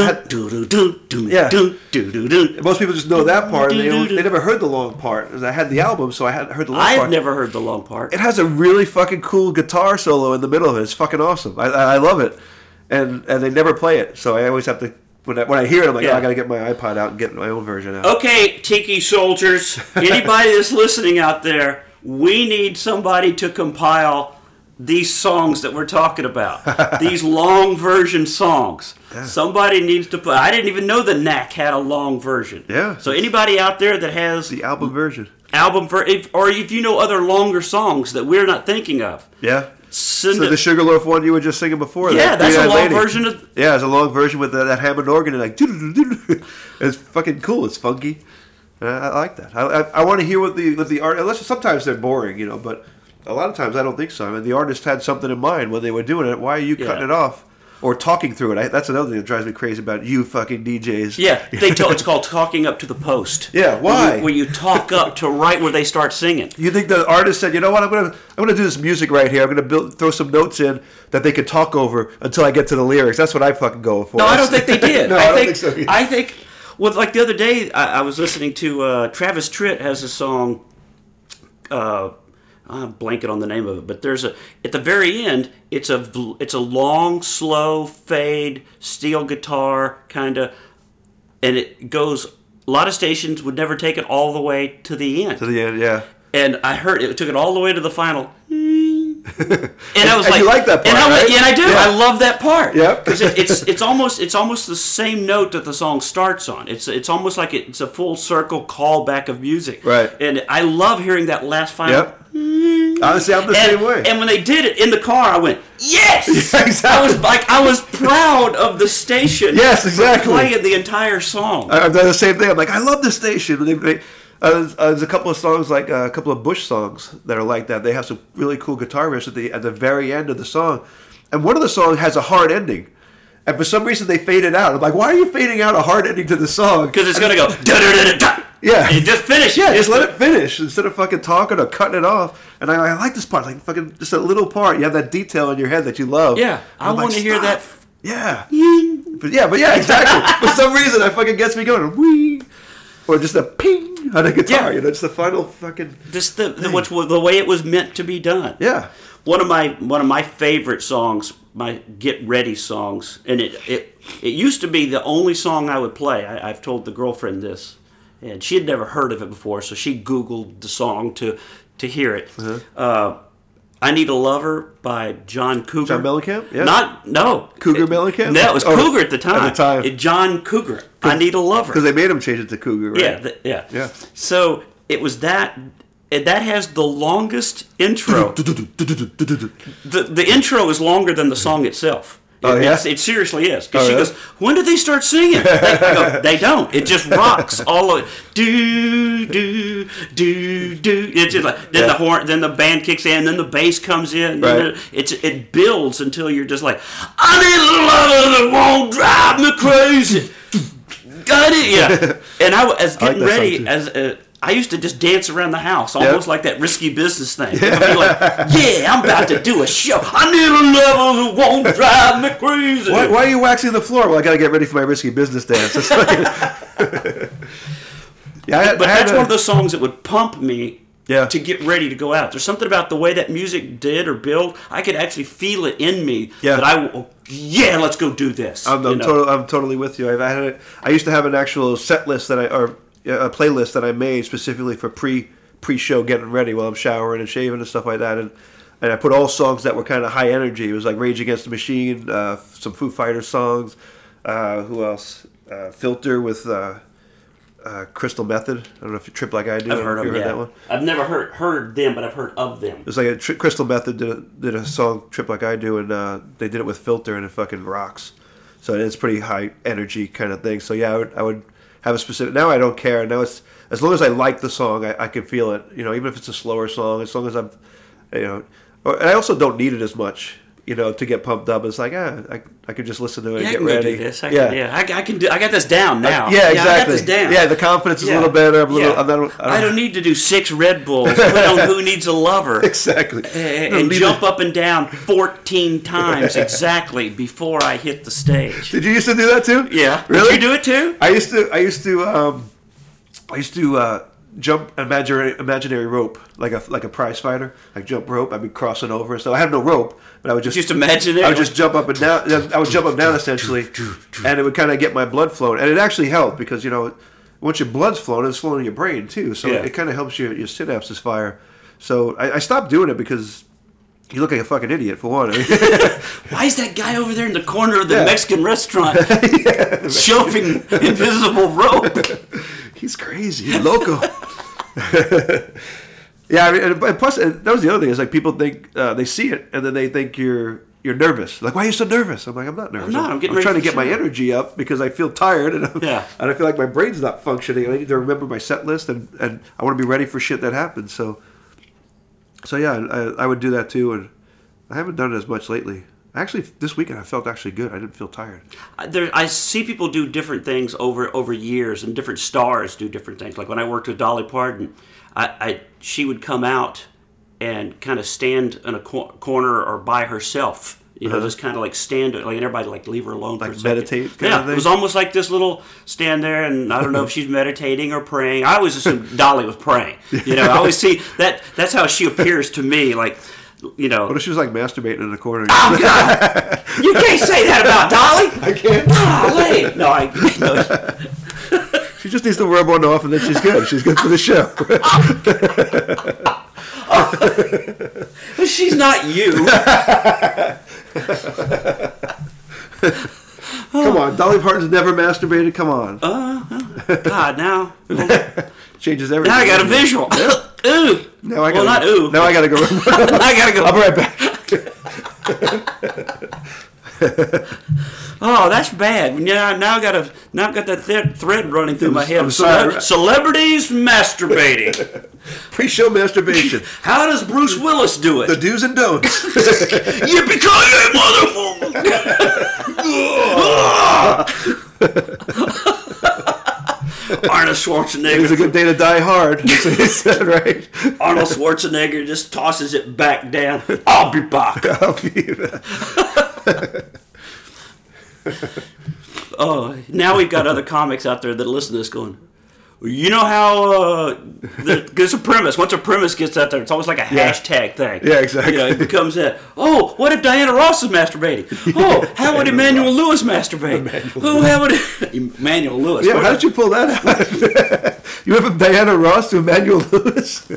Most people just know that part. And they never heard the long part. I had the album, so I hadn't heard the long part. I've never heard the long part. It has a really fucking cool guitar solo in the middle of it. It's fucking awesome. I love it, and they never play it. So I always have to when I hear it, I'm like, I got to get my iPod out and get my own version out. Okay, Tiki Soldiers, anybody that's listening out there, we need somebody to compile these songs that we're talking about, these long version songs. Yeah. Somebody needs to put. I didn't even know the Knack had a long version. Yeah. So anybody out there that has the album version, or if you know other longer songs that we're not thinking of, So the Sugarloaf one you were just singing before. Yeah, that's a long version of. Yeah, it's a long version with that Hammond organ and like. It's fucking cool. It's funky. I like that. I want to hear what the art. Unless sometimes they're boring, but. A lot of times I don't think so. I mean, the artist had something in mind when they were doing it. Why are you cutting it off or talking through it? That's another thing that drives me crazy about you fucking DJs. Yeah, it's called talking up to the post. Yeah, why? Where you talk up to right where they start singing. You think the artist said, you know what, I'm gonna do this music right here. I'm gonna throw some notes in that they could talk over until I get to the lyrics. That's what I fucking go for. No, I don't think they did. No, I don't think so either. I think, like the other day, I was listening to Travis Tritt has a song. I'm blanking on the name of it, but there's at the very end, it's a long, slow fade steel guitar kind of, and it goes. A lot of stations would never take it all the way to the end. To the end, yeah. And I heard it took it all the way to the final. And I was and like, you like that part, right? And I do. Yeah. I love that part. Yep. Because it's almost the same note that the song starts on. It's almost like it's a full circle callback of music. Right. And I love hearing that last final. Yep. Honestly, I'm the same way. And when they did it in the car, I went, yes! Yeah, exactly. I was proud of the station. Yes, exactly. Playing the entire song. I've done the same thing. I'm like, I love this station. There's a couple of songs, like a couple of Bush songs that are like that. They have some really cool guitar riffs at the very end of the song. And one of the songs has a hard ending. And for some reason, they fade it out. I'm like, why are you fading out a hard ending to the song? Because it's going to go da-da-da-da-da. Yeah. And just finish. Yeah, just let it finish instead of fucking talking or cutting it off. And I like this part, like fucking just a little part. You have that detail in your head that you love. Yeah, I want to hear that. Yeah. But yeah, exactly. For some reason, that fucking gets me going. Whee! Or just a ping on a guitar. Yeah. Just the final fucking. Just the way it was meant to be done. Yeah. One of my favorite songs, my Get Ready songs, and it used to be the only song I would play. I've told the girlfriend this, and she had never heard of it before, so she Googled the song to hear it. Uh-huh. I Need a Lover by John Cougar. John Mellencamp? Yeah. Cougar Mellencamp? No, it was Cougar at the time. At the time. John Cougar. I Need a Lover. Because they made him change it to Cougar, right? Yeah. So it was that. That has the longest intro. The intro is longer than the song itself. It seriously is. Because she goes, when did they start singing? They don't. It just rocks all of it. Do, do, do, do. It's just like, then the horn, then the band kicks in, then the bass comes in. Right. It builds until you're just like, I need a lover that won't drive me crazy. Got it? Yeah. And I was getting ready I used to just dance around the house, almost like that Risky Business thing. I'd be like, I'm about to do a show. I need a lover who won't drive me crazy. Why are you waxing the floor? Well, I got to get ready for my Risky Business dance. But that's one of those songs that would pump me Yeah. to get ready to go out. There's something about the way that music did or built. I could actually feel it in me Yeah. that let's go do this. I'm totally with you. I used to have an actual set list or a playlist that I made specifically for pre-show getting ready while I'm showering and shaving and stuff like that. And I put all songs that were kind of high energy. It was like Rage Against the Machine, some Foo Fighters songs. Who else? Filter with Crystal Method. I don't know if you Trip Like I Do. I've heard of that one. I've never heard them, but I've heard of them. It was like Crystal Method did a song Trip Like I Do, and they did it with Filter, and it fucking rocks. So it's pretty high energy kind of thing. So yeah, I would have a specific. Now I don't care. Now it's as long as I like the song, I can feel it. You know, even if it's a slower song, as long as I'm, you know, and I also don't need it as much. You know, to get pumped up, it's like I could just listen to it and get ready. Do this. I can do. I got this down now. Yeah, exactly. I got this down. Yeah, the confidence is a little better. I don't need to do 6 Red Bulls. Put on Who Needs a Lover. Exactly. And jump up and down 14 times exactly before I hit the stage. Did you used to do that too? Yeah. Really? Did you do it too? I used to jump imaginary rope like a prize fighter, like jump rope. I'd be crossing over, so I had no rope, but I would just imagine it. I would just jump up and down. I would jump up and down essentially, and it would kind of get my blood flowing, and it actually helped because once your blood's flowing, it's flowing in your brain too, so it kind of helps your synapses fire. So I stopped doing it because you look like a fucking idiot for one. Why is that guy over there in the corner of the Mexican restaurant shoving invisible rope? He's crazy. He's loco. Yeah, I mean, and plus, that was the other thing. Is like people think they see it and then they think you're nervous. Like, why are you so nervous? I'm like, I'm not nervous. I'm trying to get my energy up because I feel tired and and I feel like my brain's not functioning. I need to remember my set list and I want to be ready for shit that happens. So yeah, I would do that too, and I haven't done it as much lately. Actually, this weekend I felt actually good. I didn't feel tired. I see people do different things over years, and different stars do different things. Like when I worked with Dolly Parton, she would come out and kind of stand in a corner or by herself. You know, just kind of like stand, like everybody like leave her alone for a second. Meditate kind of thing? It was almost like this little stand there, and I don't know if she's meditating or praying. I always assumed Dolly was praying. You know, I always see that's how she appears to me, like, you know. What if she was like masturbating in the corner? Oh, God! You can't say that about Dolly! I can't. Golly! No, She just needs to rub one off and then she's good. She's good for the show. She's not you. Come on, Dolly Parton's never masturbated. Come on. God, now changes everything. Now I got a visual. Ooh. Now I gotta, not ooh. Now I gotta go. I gotta go. I'll be right back. Oh, that's bad. Now I've got that thread running through my head. I'm sorry. Celebrities masturbating. Pre-show masturbation. How does Bruce Willis do it? The do's and don'ts. Yippee-ki-yay, motherfucker! Arnold Schwarzenegger. It was a good day to die hard. That's what he said, right? Arnold Schwarzenegger just tosses it back down. I'll be back. Oh, now we've got other comics out there that listen to this going, you know how there's a premise. Once a premise gets out there, it's almost like a hashtag thing. Yeah, exactly. You know, it becomes that. Oh, what if Diana Ross is masturbating? Oh, how would Emmanuel Lewis masturbate? How would Emmanuel Lewis? Yeah, how did you pull that out? You went from Diana Ross to Emmanuel Lewis?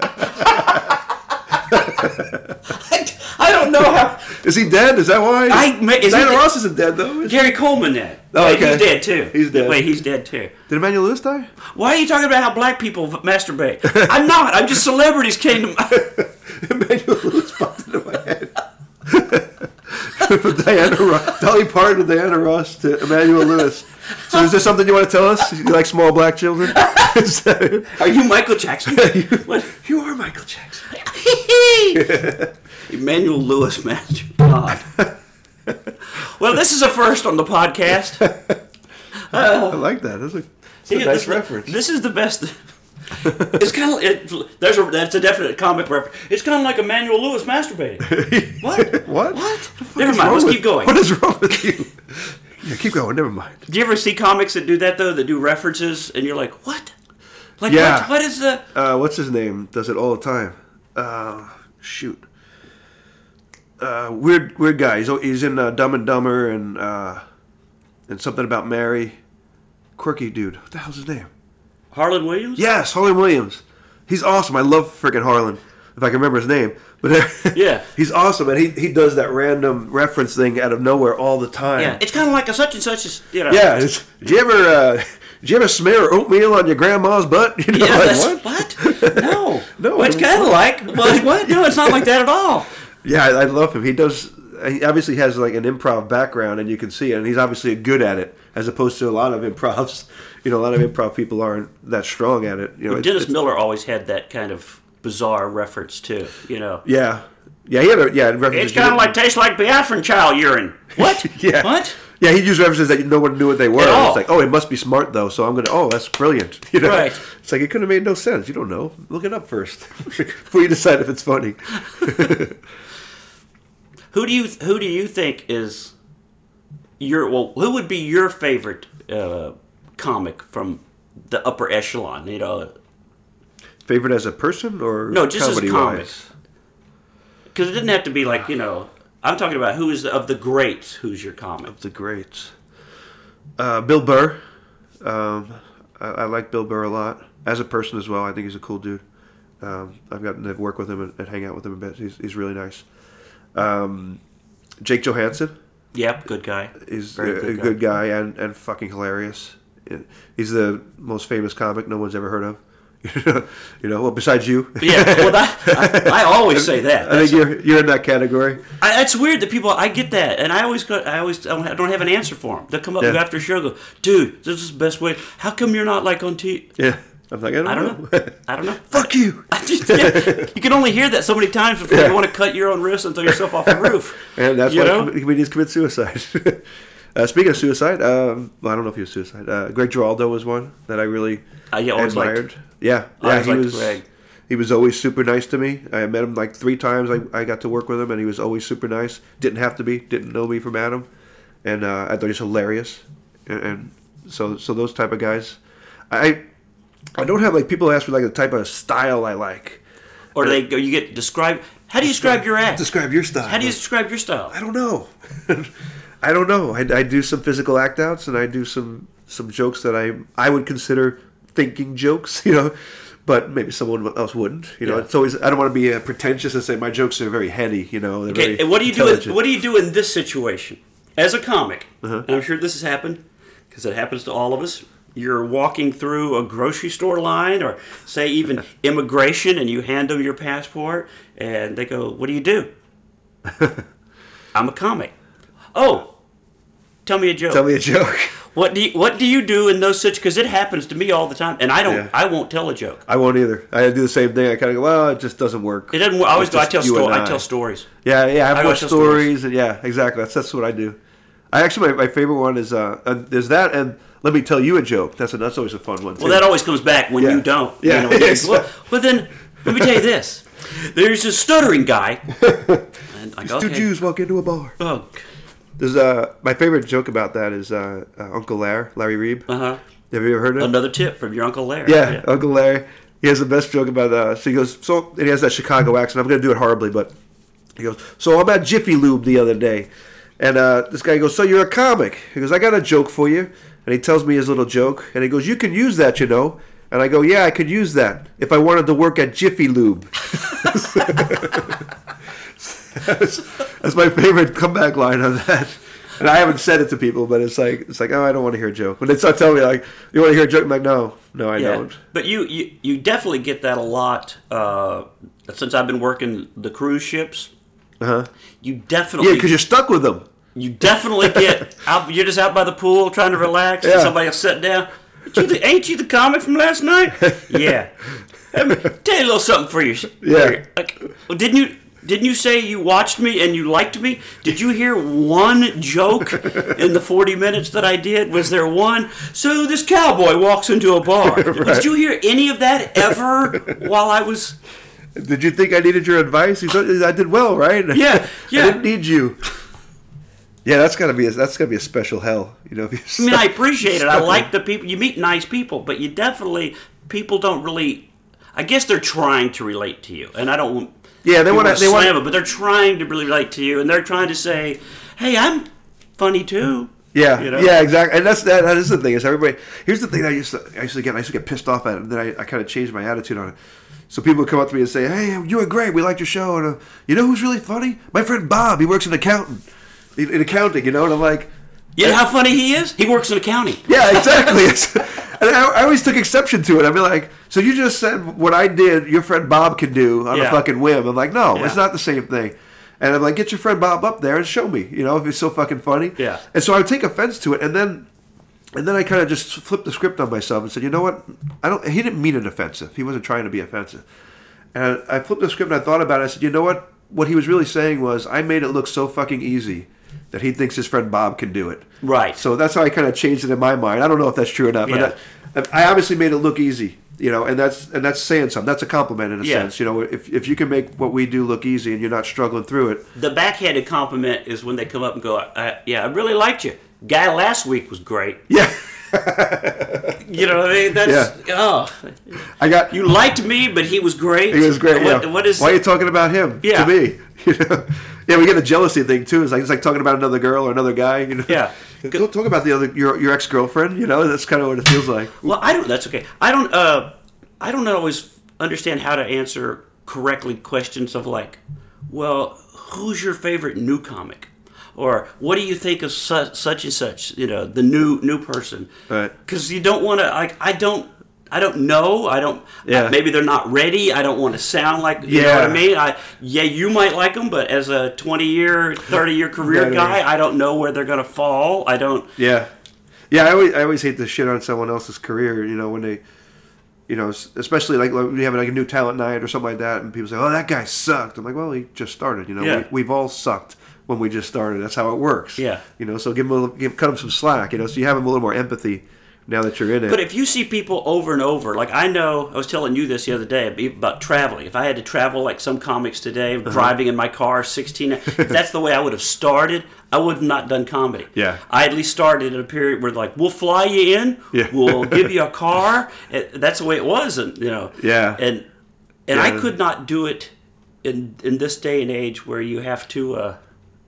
I don't know how. Is he dead? Is that why? Diana Ross isn't dead, though. Gary Coleman dead. Oh, okay. He's dead, too. He's dead. Wait, he's dead, too. Did Emmanuel Lewis die? Why are you talking about how black people masturbate? I'm not. I'm just celebrities came to my... Emmanuel Lewis popped into my head. From Diana Ross, Dolly Parton to Diana Ross to Emmanuel Lewis. So is there something you want to tell us? You like small black children? Are you Michael Jackson? You are Michael Jackson. Emmanuel Lewis, man. God. Well, this is a first on the podcast. I like that. That's a nice reference. This is the best. It's kind of that's a definite comic reference. It's kind of like Emmanuel Lewis masturbating. What? What? Never mind. Let's keep going. What is wrong with you? Yeah, keep going. Never mind. Do you ever see comics that do that though? That do references, and you're like, what? Like, Yeah. what is the... What's his name? Does it all the time. Shoot. Weird guy. He's in Dumb and Dumber and something about Mary. Quirky dude. What the hell's his name? Harlan Williams? Yes, Harlan Williams. He's awesome. I love freaking Harlan, if I can remember his name. But Yeah. he's awesome, and he does that random reference thing out of nowhere all the time. Yeah, it's kind of like a such and such, you know. Yeah. Did you ever smear oatmeal on your grandma's butt? You know, Yeah, like, what? No. No, Well, it's kind of like, well, what? No, it's not like that at all. Yeah, I love him. He obviously has like an improv background, and you can see it, and he's obviously good at it, as opposed to a lot of improvs. You know, a lot of improv people aren't that strong at it. You know, Dennis Miller always had that kind of bizarre reference too, you know. Yeah. Yeah, he had references. It's kind of like, tastes like Biafran child urine. What? Yeah. What? Yeah, he used references that no one knew what they were. At all. It's like, oh, it must be smart though, so I'm gonna. Oh, that's brilliant. You know, Right. It's like it could have made no sense. You don't know. Look it up first before you decide if it's funny. Who do you think is who would be your favorite comic from the upper echelon, you know? Favorite as a person or No, just as a comic. wise? Because it didn't have to be like, you know, I'm talking about who is of the greats, who's your comic? The greats. Bill Burr. I like Bill Burr a lot. As a person as well, I think he's a cool dude. I've gotten to work with him and hang out with him a bit. He's really nice. Jake Johansson. Yep, good guy. He's Very a good guy and fucking hilarious. He's the most famous comic no one's ever heard of. You know, well, besides you. Yeah, well, I always say that. I think you're in that category. It's weird that people. I get that, and I don't have an answer for them. They'll come up Yeah. after a show, and go, dude, this is the best way. How come you're not like on TV? Yeah, I'm like, I don't know. I don't know. Fuck you. You can only hear that so many times before you want to cut your own wrist and throw yourself off the roof. And that's You why know? comedians commit suicide. Speaking of suicide, well, I don't know if he was suicide. Greg Giraldo was one that I really always admired. liked. Yeah, I always he liked was. Greg. He was always super nice to me. I met him like 3 times. I got to work with him, and he was always super nice. Didn't have to be. Didn't know me from Adam, and I thought he was hilarious. And so those type of guys, I don't have like people ask me like the type of style I like. Or they go, you get describe. How do you describe your act? Describe your style. How do you describe your style? I don't know. I don't know. I do some physical act outs, and I do some jokes that I would consider thinking jokes, you know, but maybe someone else wouldn't. You know, Yeah. it's always, I don't want to be pretentious and say my jokes are very heady. You know, they're Okay, very and what do you do? intelligent. What do you do in this situation as a comic? Uh-huh. And I'm sure this has happened because it happens to all of us. You're walking through a grocery store line, or say even immigration, and you hand them your passport, and they go, "What do you do?" I'm a comic. Oh, tell me a joke. Tell me a joke. What do you do in those situations? Because it happens to me all the time, and I don't. Yeah. I won't tell a joke. I won't either. I do the same thing. I kind of go, well, it just doesn't work. It doesn't. I always It's go. I just tell you and I tell stories. Yeah, I I have more tell stories, and yeah, exactly. That's what I do. I actually my favorite one is there's that, and let me tell you a joke. That's always a fun one too. Well, that always comes back when Yeah. you don't. Yeah. You know, Yes. well, then let me tell you this. There's a stuttering guy. And I go, 2 okay. Jews walk into a bar. Oh, There's my favorite joke about that is Uncle Larry Reeb. uh-huh. Have you ever heard of it? Another tip from your Uncle Larry. Yeah, Uncle Larry. He has the best joke about. So he goes. So and he has that Chicago accent. I'm going to do it horribly, but he goes. So I'm at Jiffy Lube the other day, and this guy goes. So you're a comic? He goes. I got a joke for you, and he tells me his little joke, and he goes. You can use that, you know. And I go. Yeah, I could use that if I wanted to work at Jiffy Lube. That's my favorite comeback line on that. And I haven't said it to people, but it's like oh, I don't want to hear a joke. When they start telling me like, you want to hear a joke? I'm like, no, I don't. But you definitely get that a lot since I've been working the cruise ships. Uh-huh. You definitely Yeah, because you're stuck with them. You definitely get out. You're just out by the pool trying to relax, and Yeah. somebody will sit down. Ain't you the comic from last night? Yeah. Let me tell you a little something for you. Yeah. Like, well, didn't you say you watched me and you liked me? Did you hear one joke in the 40 minutes that I did? Was there one? So this cowboy walks into a bar. Right. Did you hear any of that ever while I was... Did you think I needed your advice? You thought I did well, right? Yeah, yeah. I didn't need you. Yeah, that's gotta be a special hell. You know, if you I mean, I appreciate it. I like the people. You meet nice people, but you definitely people don't really. I guess they're trying to relate to you, and I don't. Yeah, they want to slam it, but they're trying to really relate to you, and they're trying to say, "Hey, I'm funny too." Yeah, you know? Yeah, exactly. And that is the thing, is everybody. Here's the thing that I used to get pissed off at, and then I kind of changed my attitude on it. So people would come up to me and say, "Hey, you were great. We liked your show." And you know who's really funny? My friend Bob. He works in accounting. And I'm like, you know how funny he is? He works in accounting. Yeah, exactly. And I always took exception to it. I'd be like, "So you just said what I did, your friend Bob can do on a fucking whim." I'm like, "No, it's not the same thing." And I'm like, "Get your friend Bob up there and show me, if it's so fucking funny." Yeah. And so I would take offense to it, and then I kind of just flipped the script on myself and said, "You know what? He didn't mean it offensive. He wasn't trying to be offensive." And I flipped the script and I thought about it. I said, "You know what? What he was really saying was, I made it look so fucking easy that he thinks his friend Bob can do it." Right. So that's how I kind of changed it in my mind. I don't know if that's true or not, but I obviously made it look easy, and that's saying something. That's a compliment in a sense. If you can make what we do look easy and you're not struggling through it. The backhanded compliment is when they come up and go, "Yeah, I really liked you. Guy last week was great." Yeah. You know what I mean? That's you liked me, but he was great. He was great. Why are you talking about him to me? Yeah, we get a jealousy thing too. It's like talking about another girl or another guy. Yeah. Don't talk about your ex-girlfriend. That's kind of what it feels like. Well, that's okay. I don't always understand how to answer correctly questions of like, well, who's your favorite new comic? Or what do you think of such and such? The new person. Right. Because you don't want to. I don't know. I don't. Yeah. Maybe they're not ready. I don't want to sound like. You know what I mean? You might like them, but as a 20-year, 30-year career guy, I don't know where they're going to fall. I don't. Yeah. Yeah. I always hate to shit on someone else's career. When they. Especially like when you have like a new talent night or something like that, and people say, "Oh, that guy sucked." I'm like, "Well, he just started." We've all sucked when we just started. That's how it works. Yeah. So cut him some slack. So you have him a little more empathy now that you're in it. But if you see people over and over, like I was telling you this the other day about traveling. If I had to travel like some comics today, driving in my car, 16, if that's the way I would have started, I would have not done comedy. Yeah. I at least started at a period where like, we'll fly you in, we'll give you a car. That's the way it was, Yeah. And I could not do it in this day and age where you have to.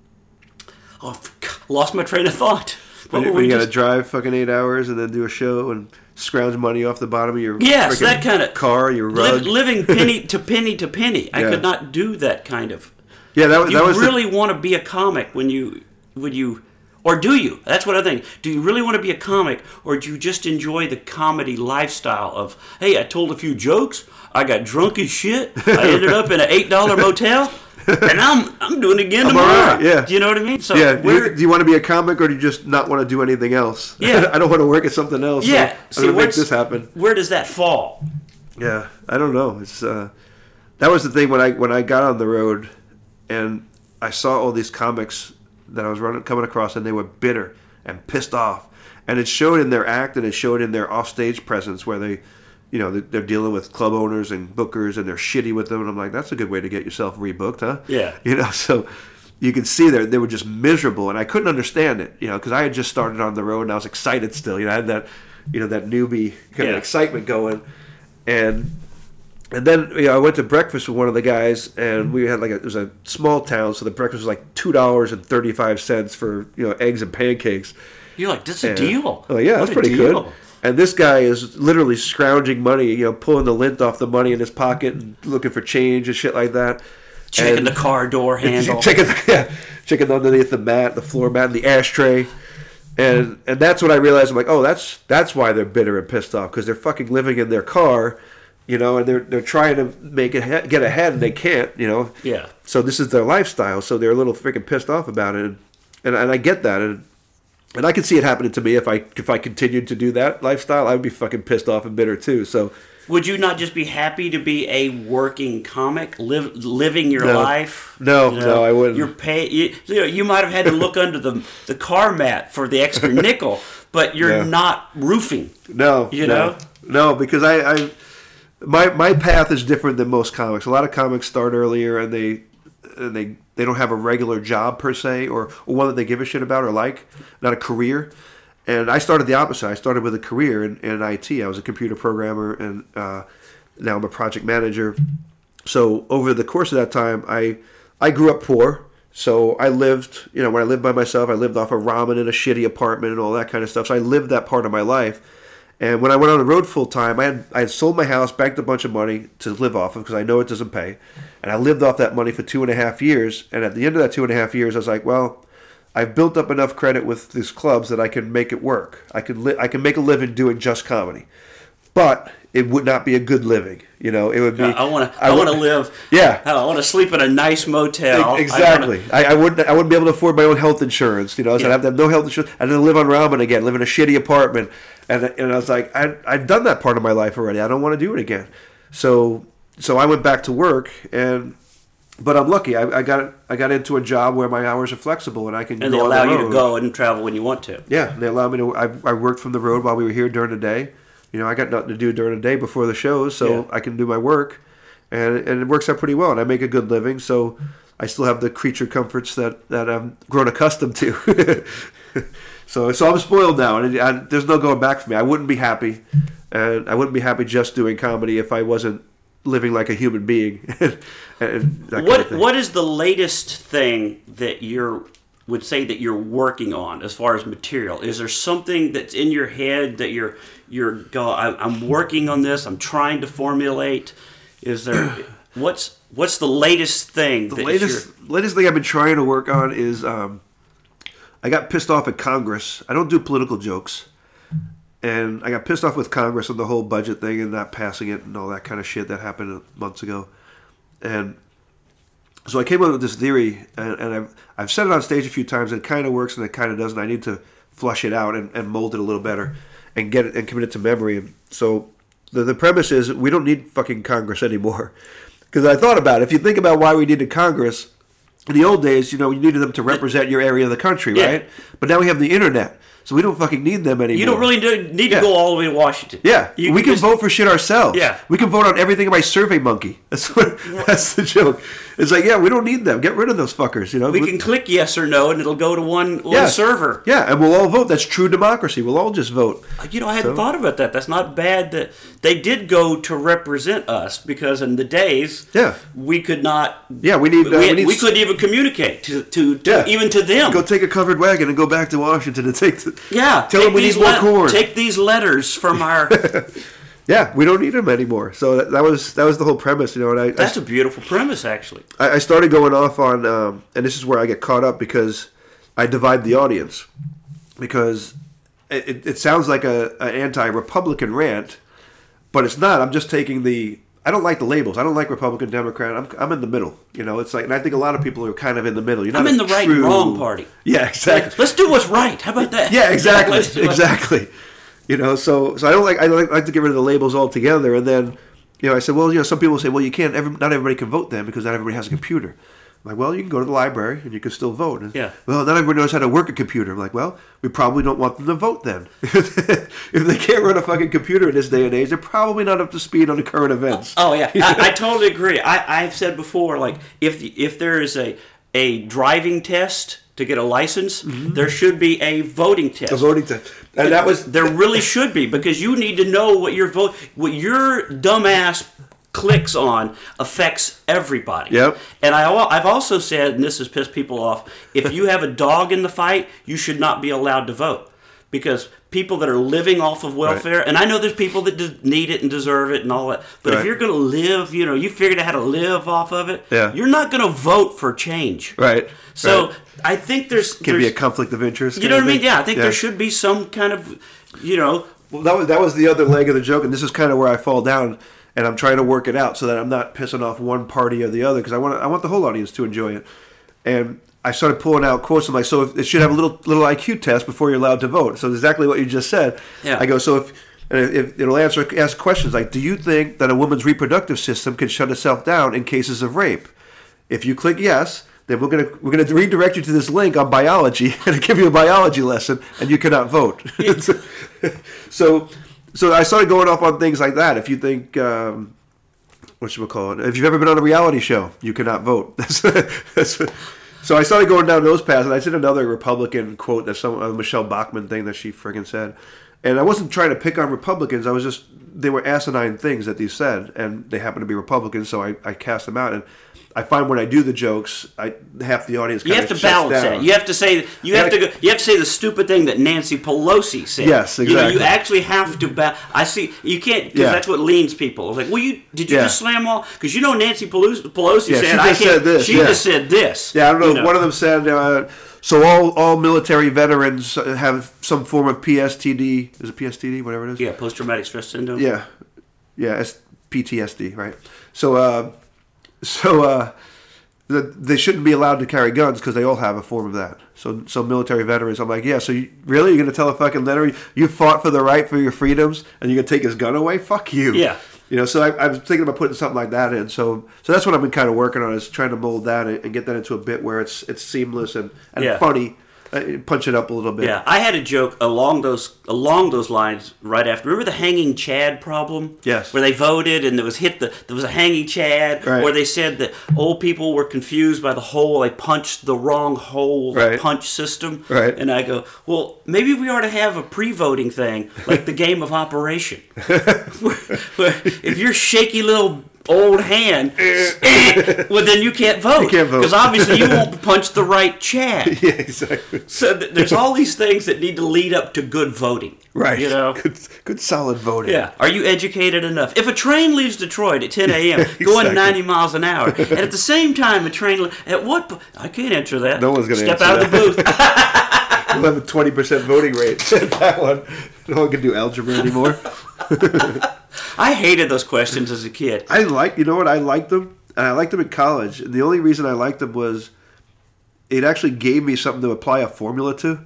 Lost my train of thought. When you got to drive fucking 8 hours and then do a show and scrounge money off the bottom of your that kind of car, your rug. Living penny to penny to penny. I could not do that kind of. Yeah, that was. You really want to be a comic when you, or do you? That's what I think. Do you really want to be a comic, or do you just enjoy the comedy lifestyle of, hey, I told a few jokes, I got drunk as shit, I ended up in an $8 motel. And I'm doing it again tomorrow. Right, yeah. Do you know what I mean? So do you want to be a comic, or do you just not want to do anything else? Yeah. I don't want to work at something else. Yeah. So I'm going to make this happen. Where does that fall? Yeah, I don't know. It's that was the thing when I got on the road, and I saw all these comics that I was coming across, and they were bitter and pissed off, and it showed in their act, and it showed in their offstage presence where they. They're dealing with club owners and bookers, and they're shitty with them. And I'm like, that's a good way to get yourself rebooked, huh? Yeah. So you can see they were just miserable, and I couldn't understand it, because I had just started on the road and I was excited still. I had that, that newbie kind of excitement going, and then I went to breakfast with one of the guys, and we had it was a small town, so the breakfast was like $2.35 for eggs and pancakes. You're like, this is a deal. I'm like, yeah, that's pretty good. And this guy is literally scrounging money, pulling the lint off the money in his pocket and looking for change and shit like that. Checking the car door handle. Checking underneath the mat, the floor mat, and the ashtray. And that's when I realized, I'm like, oh, that's why they're bitter and pissed off, because they're fucking living in their car, and they're trying to make it get ahead, and they can't, Yeah. So this is their lifestyle, so they're a little freaking pissed off about it, and I get that, and I could see it happening to me if I continued to do that lifestyle. I would be fucking pissed off and bitter too. So, would you not just be happy to be a working comic, living your life? No, I wouldn't. You're you might have had to look under the car mat for the extra nickel, but you're not roofing. No, because my path is different than most comics. A lot of comics start earlier and they don't have a regular job per se, or one that they give a shit about or like, not a career. And I started the opposite. I started with a career in IT. I was a computer programmer, and now I'm a project manager. So over the course of that time, I grew up poor. So I lived, when I lived by myself, I lived off of ramen in a shitty apartment and all that kind of stuff. So I lived that part of my life. And when I went on the road full time, I had sold my house, banked a bunch of money to live off of because I know it doesn't pay. And I lived off that money for 2.5 years. And at the end of that 2.5 years, I was like, well, I've built up enough credit with these clubs that I can make it work. I can make a living doing just comedy, but it would not be a good living. It would be. I want to live. Yeah. I want to sleep in a nice motel. Exactly. I wouldn't be able to afford my own health insurance. So I'd have to have no health insurance. I'd have to live on ramen again, live in a shitty apartment, and I was like, I've done that part of my life already. I don't want to do it again. So I went back to work But I'm lucky. I got into a job where my hours are flexible and I can. And they allow you to go and travel when you want to. Yeah, they allow me to. I worked from the road while we were here during the day. I got nothing to do during the day before the shows, so I can do my work, and it works out pretty well. And I make a good living, so I still have the creature comforts that I'm grown accustomed to. So I'm spoiled now, and there's no going back for me. I wouldn't be happy, and I wouldn't be happy just doing comedy if I wasn't living like a human being. And what is the latest thing that would say that you're working on as far as material? Is there something that's in your head that I'm working on this, I'm trying to formulate? Is there what's the latest thing? The latest thing I've been trying to work on is I got pissed off at Congress. I don't do political jokes. And I got pissed off with Congress on the whole budget thing and not passing it and all that kind of shit that happened months ago. And so I came up with this theory, and I've said it on stage a few times, and it kind of works and it kind of doesn't. I need to flush it out and mold it a little better and get it and commit it to memory. And so the premise is we don't need fucking Congress anymore. Because I thought about it. If you think about why we needed Congress, in the old days, you needed them to represent your area of the country, right? But now we have the internet. So we don't fucking need them anymore. You don't really need to go all the way to Washington. Yeah, we can vote for shit ourselves. Yeah. We can vote on everything by SurveyMonkey. That's the joke. It's like, we don't need them. Get rid of those fuckers. We can click yes or no, and it'll go to one server. Yeah, and we'll all vote. That's true democracy. We'll all just vote. I hadn't thought about that. That's not bad. That they did go to represent us, because in the days, we could not. Yeah, we couldn't even communicate to even to them. Go take a covered wagon and go back to Washington and take. Tell them we need more corn. Take these letters from our. Yeah, we don't need them anymore. So that was the whole premise, And that's a beautiful premise, actually. I started going off on, and this is where I get caught up because I divide the audience, because it sounds like an anti-Republican rant, but it's not. I'm just taking I don't like the labels. I don't like Republican, Democrat. I'm in the middle. It's like, and I think a lot of people are kind of in the middle. I'm in the right and wrong party. Yeah, exactly. Let's do what's right. How about that? Yeah, exactly. Exactly. So I like to get rid of the labels altogether. And then, I said, well, some people say, well, you can't. Not everybody can vote then because not everybody has a computer. I'm like, well, you can go to the library and you can still vote. And, well, not everybody knows how to work a computer. I'm like, well, we probably don't want them to vote then. If they can't run a fucking computer in this day and age, they're probably not up to speed on the current events. Oh yeah, I totally agree. I've said before, like if there is a driving test to get a license, there should be a voting test. A voting test. And there really should be, because you need to know what your dumbass clicks on affects everybody. Yep. And I've also said, and this has pissed people off, if you have a dog in the fight, you should not be allowed to vote, because people that are living off of welfare, and I know there's people that need it and deserve it and all that, but if you're going to live, you figured out how to live off of it, you're not going to vote for change. Right. So I think there's be a conflict of interest. You know what I mean? Yeah, I think there should be some kind of, Well, that was the other leg of the joke, and this is kind of where I fall down, and I'm trying to work it out so that I'm not pissing off one party or the other, because I want the whole audience to enjoy it. And I started pulling out quotes. I'm like, so it should have a little IQ test before you're allowed to vote. So exactly what you just said. Yeah. I go, so if it'll ask questions like, do you think that a woman's reproductive system can shut itself down in cases of rape? If you click yes, then we're gonna redirect you to this link on biology and give you a biology lesson, and you cannot vote. So I started going off on things like that. If you think, if you've ever been on a reality show, you cannot vote. So I started going down those paths, and I said another Republican quote that some Michelle Bachmann thing that she friggin' said. And I wasn't trying to pick on Republicans. I was just, they were asinine things that these said, and they happen to be Republicans, so I cast them out. And I find when I do the jokes, half the audience kind of You have to balance that. You have to say you have to say the stupid thing that Nancy Pelosi said. Yes, exactly. You actually have to. I see. You can't because that's what leans people. It's like, well, did you just slam all? Because Nancy Pelosi said I can't. She just said this. Yeah, I don't know. One of them said. So all military veterans have some form of PSTD. Is it PSTD? Whatever it is. Yeah, post-traumatic stress syndrome. Yeah, it's PTSD, right? They shouldn't be allowed to carry guns because they all have a form of that. So military veterans, I'm like, yeah. So you're going to tell a fucking veteran you fought for the right for your freedoms and you're going to take his gun away? Fuck you. Yeah. So I was thinking about putting something like that in. So that's what I've been kind of working on, is trying to mold that and get that into a bit where it's seamless and funny. Punch it up a little bit. Yeah, I had a joke along those lines right after. Remember the hanging Chad problem? Yes. Where they voted and there was a hanging Chad, right. Where they said that old people were confused by the hole. They punched the wrong hole, right. Punch system. Right. And I go, well, maybe we ought to have a pre-voting thing like the game of Operation, where if you're shaky little old hand, well, then you can't vote. You can't vote. Because obviously you won't punch the right Chad. Yeah, exactly. So there's all these things that need to lead up to good voting. Right. Good solid voting. Yeah. Are you educated enough? If a train leaves Detroit at 10 a.m. going 90 miles an hour, and at the same time a train, I can't answer that. No one's going to answer Step out of the booth. We'll have a 20% voting rate. That one. No one can do algebra anymore. I hated those questions as a kid. I liked them, and I liked them in college. And the only reason I liked them was it actually gave me something to apply a formula to.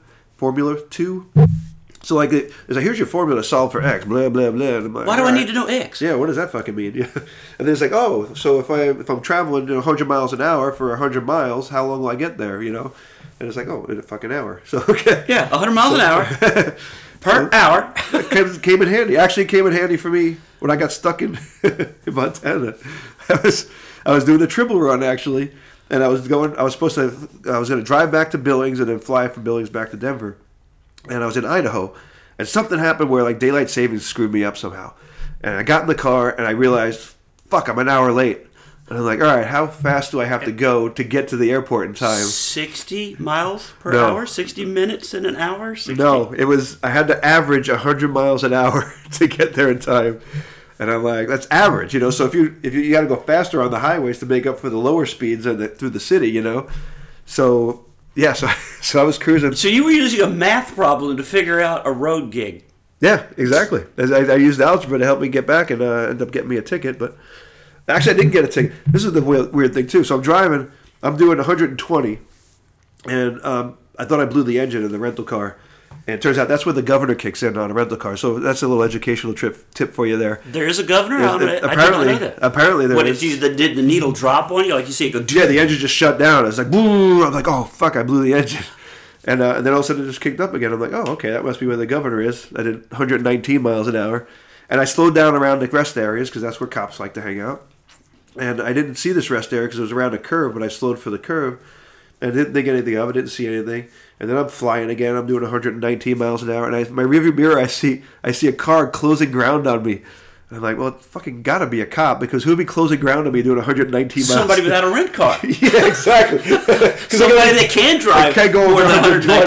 So like, it's like, here's your formula to solve for X, blah, blah, blah. And I'm like, why do I need to know X? Yeah, what does that fucking mean? And then it's like, oh, so if I'm traveling 100 miles an hour for 100 miles, how long will I get there, And it's like, oh, in a fucking hour. So, okay. Yeah, 100 miles an hour. Per hour. It came in handy. Actually came in handy for me when I got stuck in Montana. I was doing a triple run, actually, and I was going to drive back to Billings and then fly from Billings back to Denver. And I was in Idaho, and something happened where like daylight savings screwed me up somehow. And I got in the car and I realized, fuck, I'm an hour late. And I'm like, all right, how fast do I have to go to get to the airport in time? 60 miles per hour? 60 minutes in an hour? 60? No, I had to average 100 miles an hour to get there in time. And I'm like, that's average, So if you got to go faster on the highways to make up for the lower speeds through the city, So yeah, so I was cruising. So you were using a math problem to figure out a road gig. Yeah, exactly. I used algebra to help me get back and end up getting me a ticket, but actually I didn't get a ticket. This is the weird thing too. So I'm driving, I'm doing 120, and I thought I blew the engine in the rental car. And it turns out that's where the governor kicks in on a rental car. So that's a little educational tip for you there. There is a governor? I did not know that. Apparently there is. Did the needle drop on you? Like you see it go... Yeah, the engine just shut down. It's like, boom. I'm like, oh, fuck, I blew the engine. And then all of a sudden it just kicked up again. I'm like, oh, okay, that must be where the governor is. I did 119 miles an hour. And I slowed down around the rest areas because that's where cops like to hang out. And I didn't see this rest area because it was around a curve, but I slowed for the curve. And I didn't think anything of it, didn't see anything. And then I'm flying again. I'm doing 119 miles an hour. And my rearview mirror, I see a car closing ground on me. And I'm like, well, it fucking got to be a cop because who would be closing ground on me doing 119 miles? Somebody without a rent car. Yeah, exactly. Somebody that can drive more than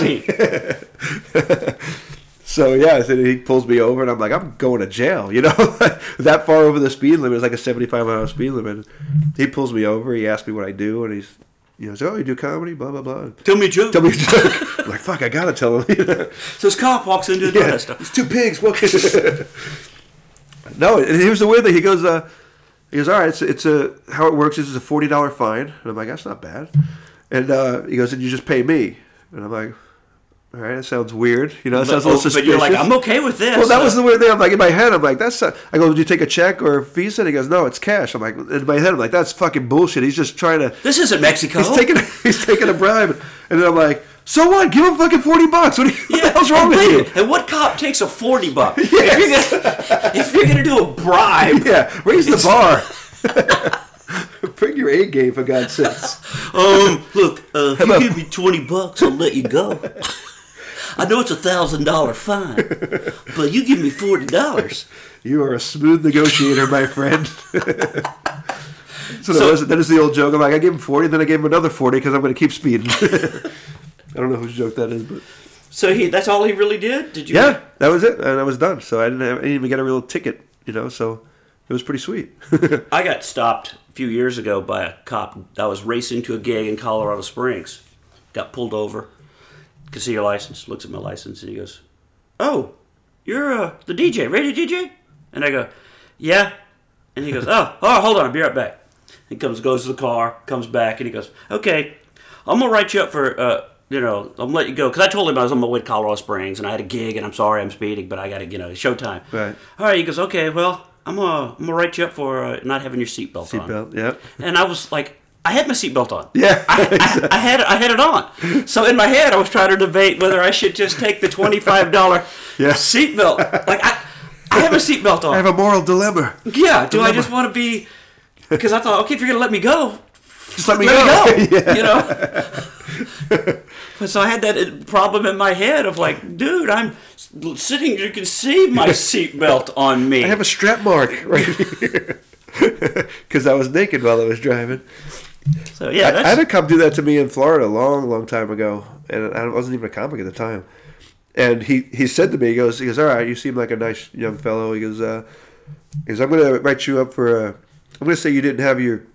119. So, yeah, so he pulls me over, and I'm like, I'm going to jail, That far over the speed limit. It's like a 75-mile speed limit. He pulls me over. He asks me what I do, and he's... he's like, oh, you do comedy, blah, blah, blah. Tell me a joke. I'm like, fuck, I gotta tell him. So this cop walks into the door stuff. It's two pigs. No, here's the weird thing. He goes, all right, it's how it works is it's a $40 fine. And I'm like, that's not bad. And he goes, and you just pay me. And I'm like, all right, that sounds weird. That sounds a little suspicious. But you're like, I'm okay with this. Well, that was the weird thing. I'm like, in my head, I'm like, that's... I go, did you take a check or a Visa? And he goes, no, it's cash. I'm like, in my head, I'm like, that's fucking bullshit. He's just trying to... This isn't Mexico. He's taking a bribe. And then I'm like, so what? Give him fucking $40. What the hell's wrong with you? And what cop takes a $40? Yes. If you're gonna do a bribe... Yeah, raise the bar. Bring your A game, for God's sakes. Look, if you give me $20, I'll let you go. I know it's $1,000 fine, but you give me $40. You are a smooth negotiator, my friend. So that is the old joke. I'm like, I gave him 40, then I gave him another 40 because I'm going to keep speeding. I don't know whose joke that is, but so that's all he really did? Did you? Yeah, that was it, and I was done. So I didn't even get a real ticket, so it was pretty sweet. I got stopped a few years ago by a cop. I was racing to a gig in Colorado Springs. Got pulled over. Can see your license. Looks at my license and he goes, "Oh, you're the DJ, radio DJ?" And I go, "Yeah." And he goes, "Oh, hold on, I'll be right back." He goes to the car, comes back, and he goes, "Okay, I'm gonna write you up for I'm gonna let you go," because I told him I was on my way to Colorado Springs and I had a gig and I'm sorry I'm speeding, but I got to showtime. Right. All right. He goes, "Okay, well, I'm gonna write you up for not having your seatbelt on." Seatbelt, yeah. And I was like, I had my seatbelt on. Yeah. I had it on. So in my head, I was trying to debate whether I should just take the $25 seatbelt. Like I have a seatbelt on. I have a moral dilemma. Yeah. Do I just want to be? Because I thought, okay, if you're gonna let me go, just let me go. Yeah. So I had that problem in my head of like, dude, I'm sitting. You can see my seatbelt on me. I have a strap mark right here because I was naked while I was driving. So yeah, I had a cop do that to me in Florida a long, long time ago, and I wasn't even a comic at the time. And he said to me, he goes, "All right, you seem like a nice young fellow." He goes, "I'm going to write you up for. I'm going to say you didn't have your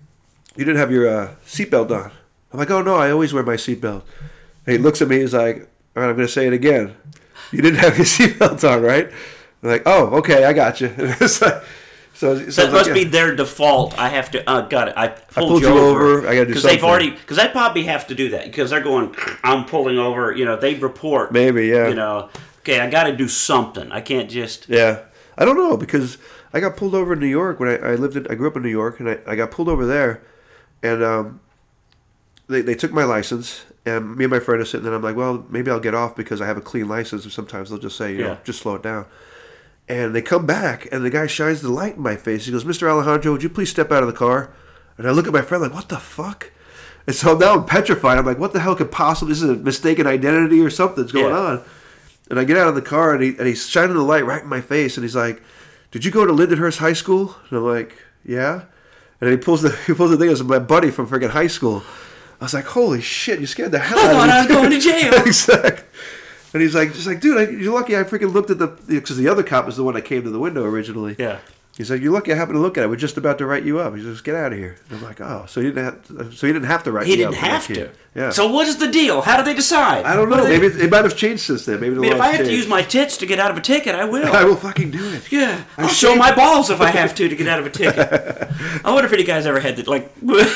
seatbelt on." I'm like, "Oh no, I always wear my seatbelt." And he looks at me, he's like, "All right, I'm going to say it again. You didn't have your seatbelt on, right?" I'm like, "Oh, okay, I got you." It's like, so that must be their default. I have to. Got it. I pulled you over. I got to do something. Because they probably have to do that because they're going. I'm pulling over. They report. Maybe, yeah. Okay, I got to do something. I can't just. Yeah, I don't know because I got pulled over in New York when I grew up in New York, and I got pulled over there, and they took my license, and me and my friend are sitting there, and I'm like, well, maybe I'll get off because I have a clean license, or sometimes they'll just say, just slow it down. And they come back, and the guy shines the light in my face. He goes, "Mr. Alejandro, would you please step out of the car?" And I look at my friend like, what the fuck? And so now I'm petrified. I'm like, what the hell could possibly, this is a mistaken identity or something's going on. And I get out of the car, and he's shining the light right in my face, and he's like, "Did you go to Lindenhurst High School?" And I'm like, "Yeah." And he pulls the thing. It was my buddy from friggin' high school. I was like, holy shit, you scared the hell out of me. I thought I was going to jail. Exactly. And he's like, dude, you're lucky I freaking looked at because the other cop was the one that came to the window originally. Yeah. He's like, you're lucky I happened to look at it. We're just about to write you up. He says, get out of here. And I'm like, oh, so he didn't have to write me up. He didn't have to. Yeah. So what is the deal? How do they decide? I don't know. Maybe it might have changed since then. Maybe if I have to use my tits to get out of a ticket, I will. I will fucking do it. Yeah. I'll show my balls if I have to get out of a ticket. I wonder if any guys ever had to, like...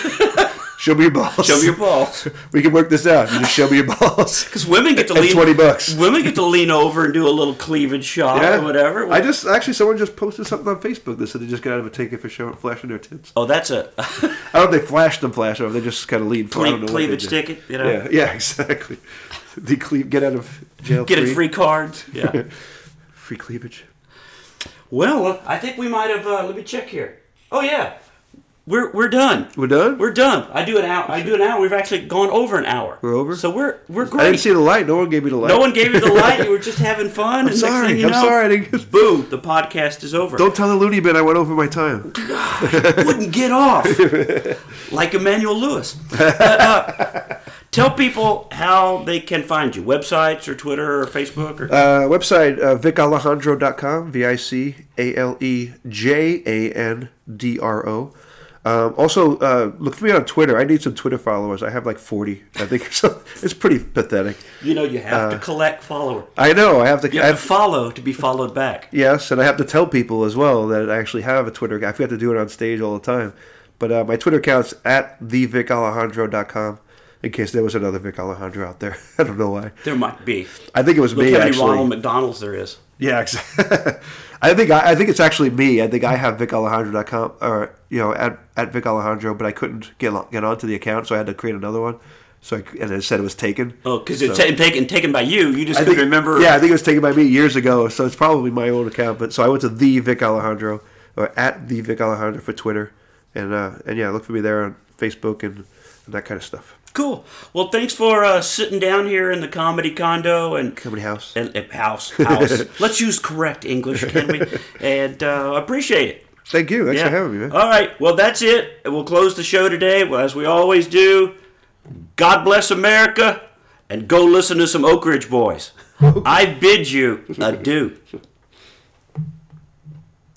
Show me your balls. Show me your balls. We can work this out. You just show me your balls. Because women get to lean $20. Women get to lean over and do a little cleavage shot or whatever. Someone just posted something on Facebook that said they just got out of a ticket for flashing their tits. Oh, that's I don't know if they flash them, or they just kind of lean forward. Cleavage ticket, Yeah, exactly. Get out of jail. Get free cards. Yeah. Free cleavage. Well, I think we might have. Let me check here. Oh yeah. We're done. We're done? We're done. I do an hour. We've actually gone over an hour. We're over? So we're great. I didn't see the light. No one gave me the light. No one gave you the light. You were just having fun. I'm sorry. I'm sorry. Boom. The podcast is over. Don't tell the loony bin I went over my time. Wouldn't get off. Like Emmanuel Lewis. Tell people how they can find you. Websites or Twitter or Facebook? Or website, vicalejandro.com. VICALEJANDRO. Also, look for me on Twitter. I need some Twitter followers. I have like 40, I think. So it's pretty pathetic. You have to collect followers. I know. I have to. You have to follow to be followed back. Yes, and I have to tell people as well that I actually have a Twitter account. I forget to do it on stage all the time. But my Twitter account's at thevicalejandro.com. In case there was another Vic Alejandro out there. I don't know why. There might be. I think it was me, Look how actually. many Ronald McDonald's there is. Yeah, exactly. I think it's actually me. I think I have vicalejandro.com or at Vic Alejandro, but I couldn't get onto the account, so I had to create another one. So and it said it was taken. Oh, because it's taken by you. You just couldn't remember. Yeah, I think it was taken by me years ago. So it's probably my own account. But so I went to the Vic Alejandro or at the Vic Alejandro for Twitter, And yeah, look for me there on Facebook and that kind of stuff. Cool. Well, thanks for sitting down here in the comedy condo and Comedy house. House. Let's use correct English, can we? And appreciate it. Thank you. Thanks for having me, man. All right. Well, that's it. We'll close the show today, as we always do. God bless America, and go listen to some Oak Ridge Boys. I bid you adieu.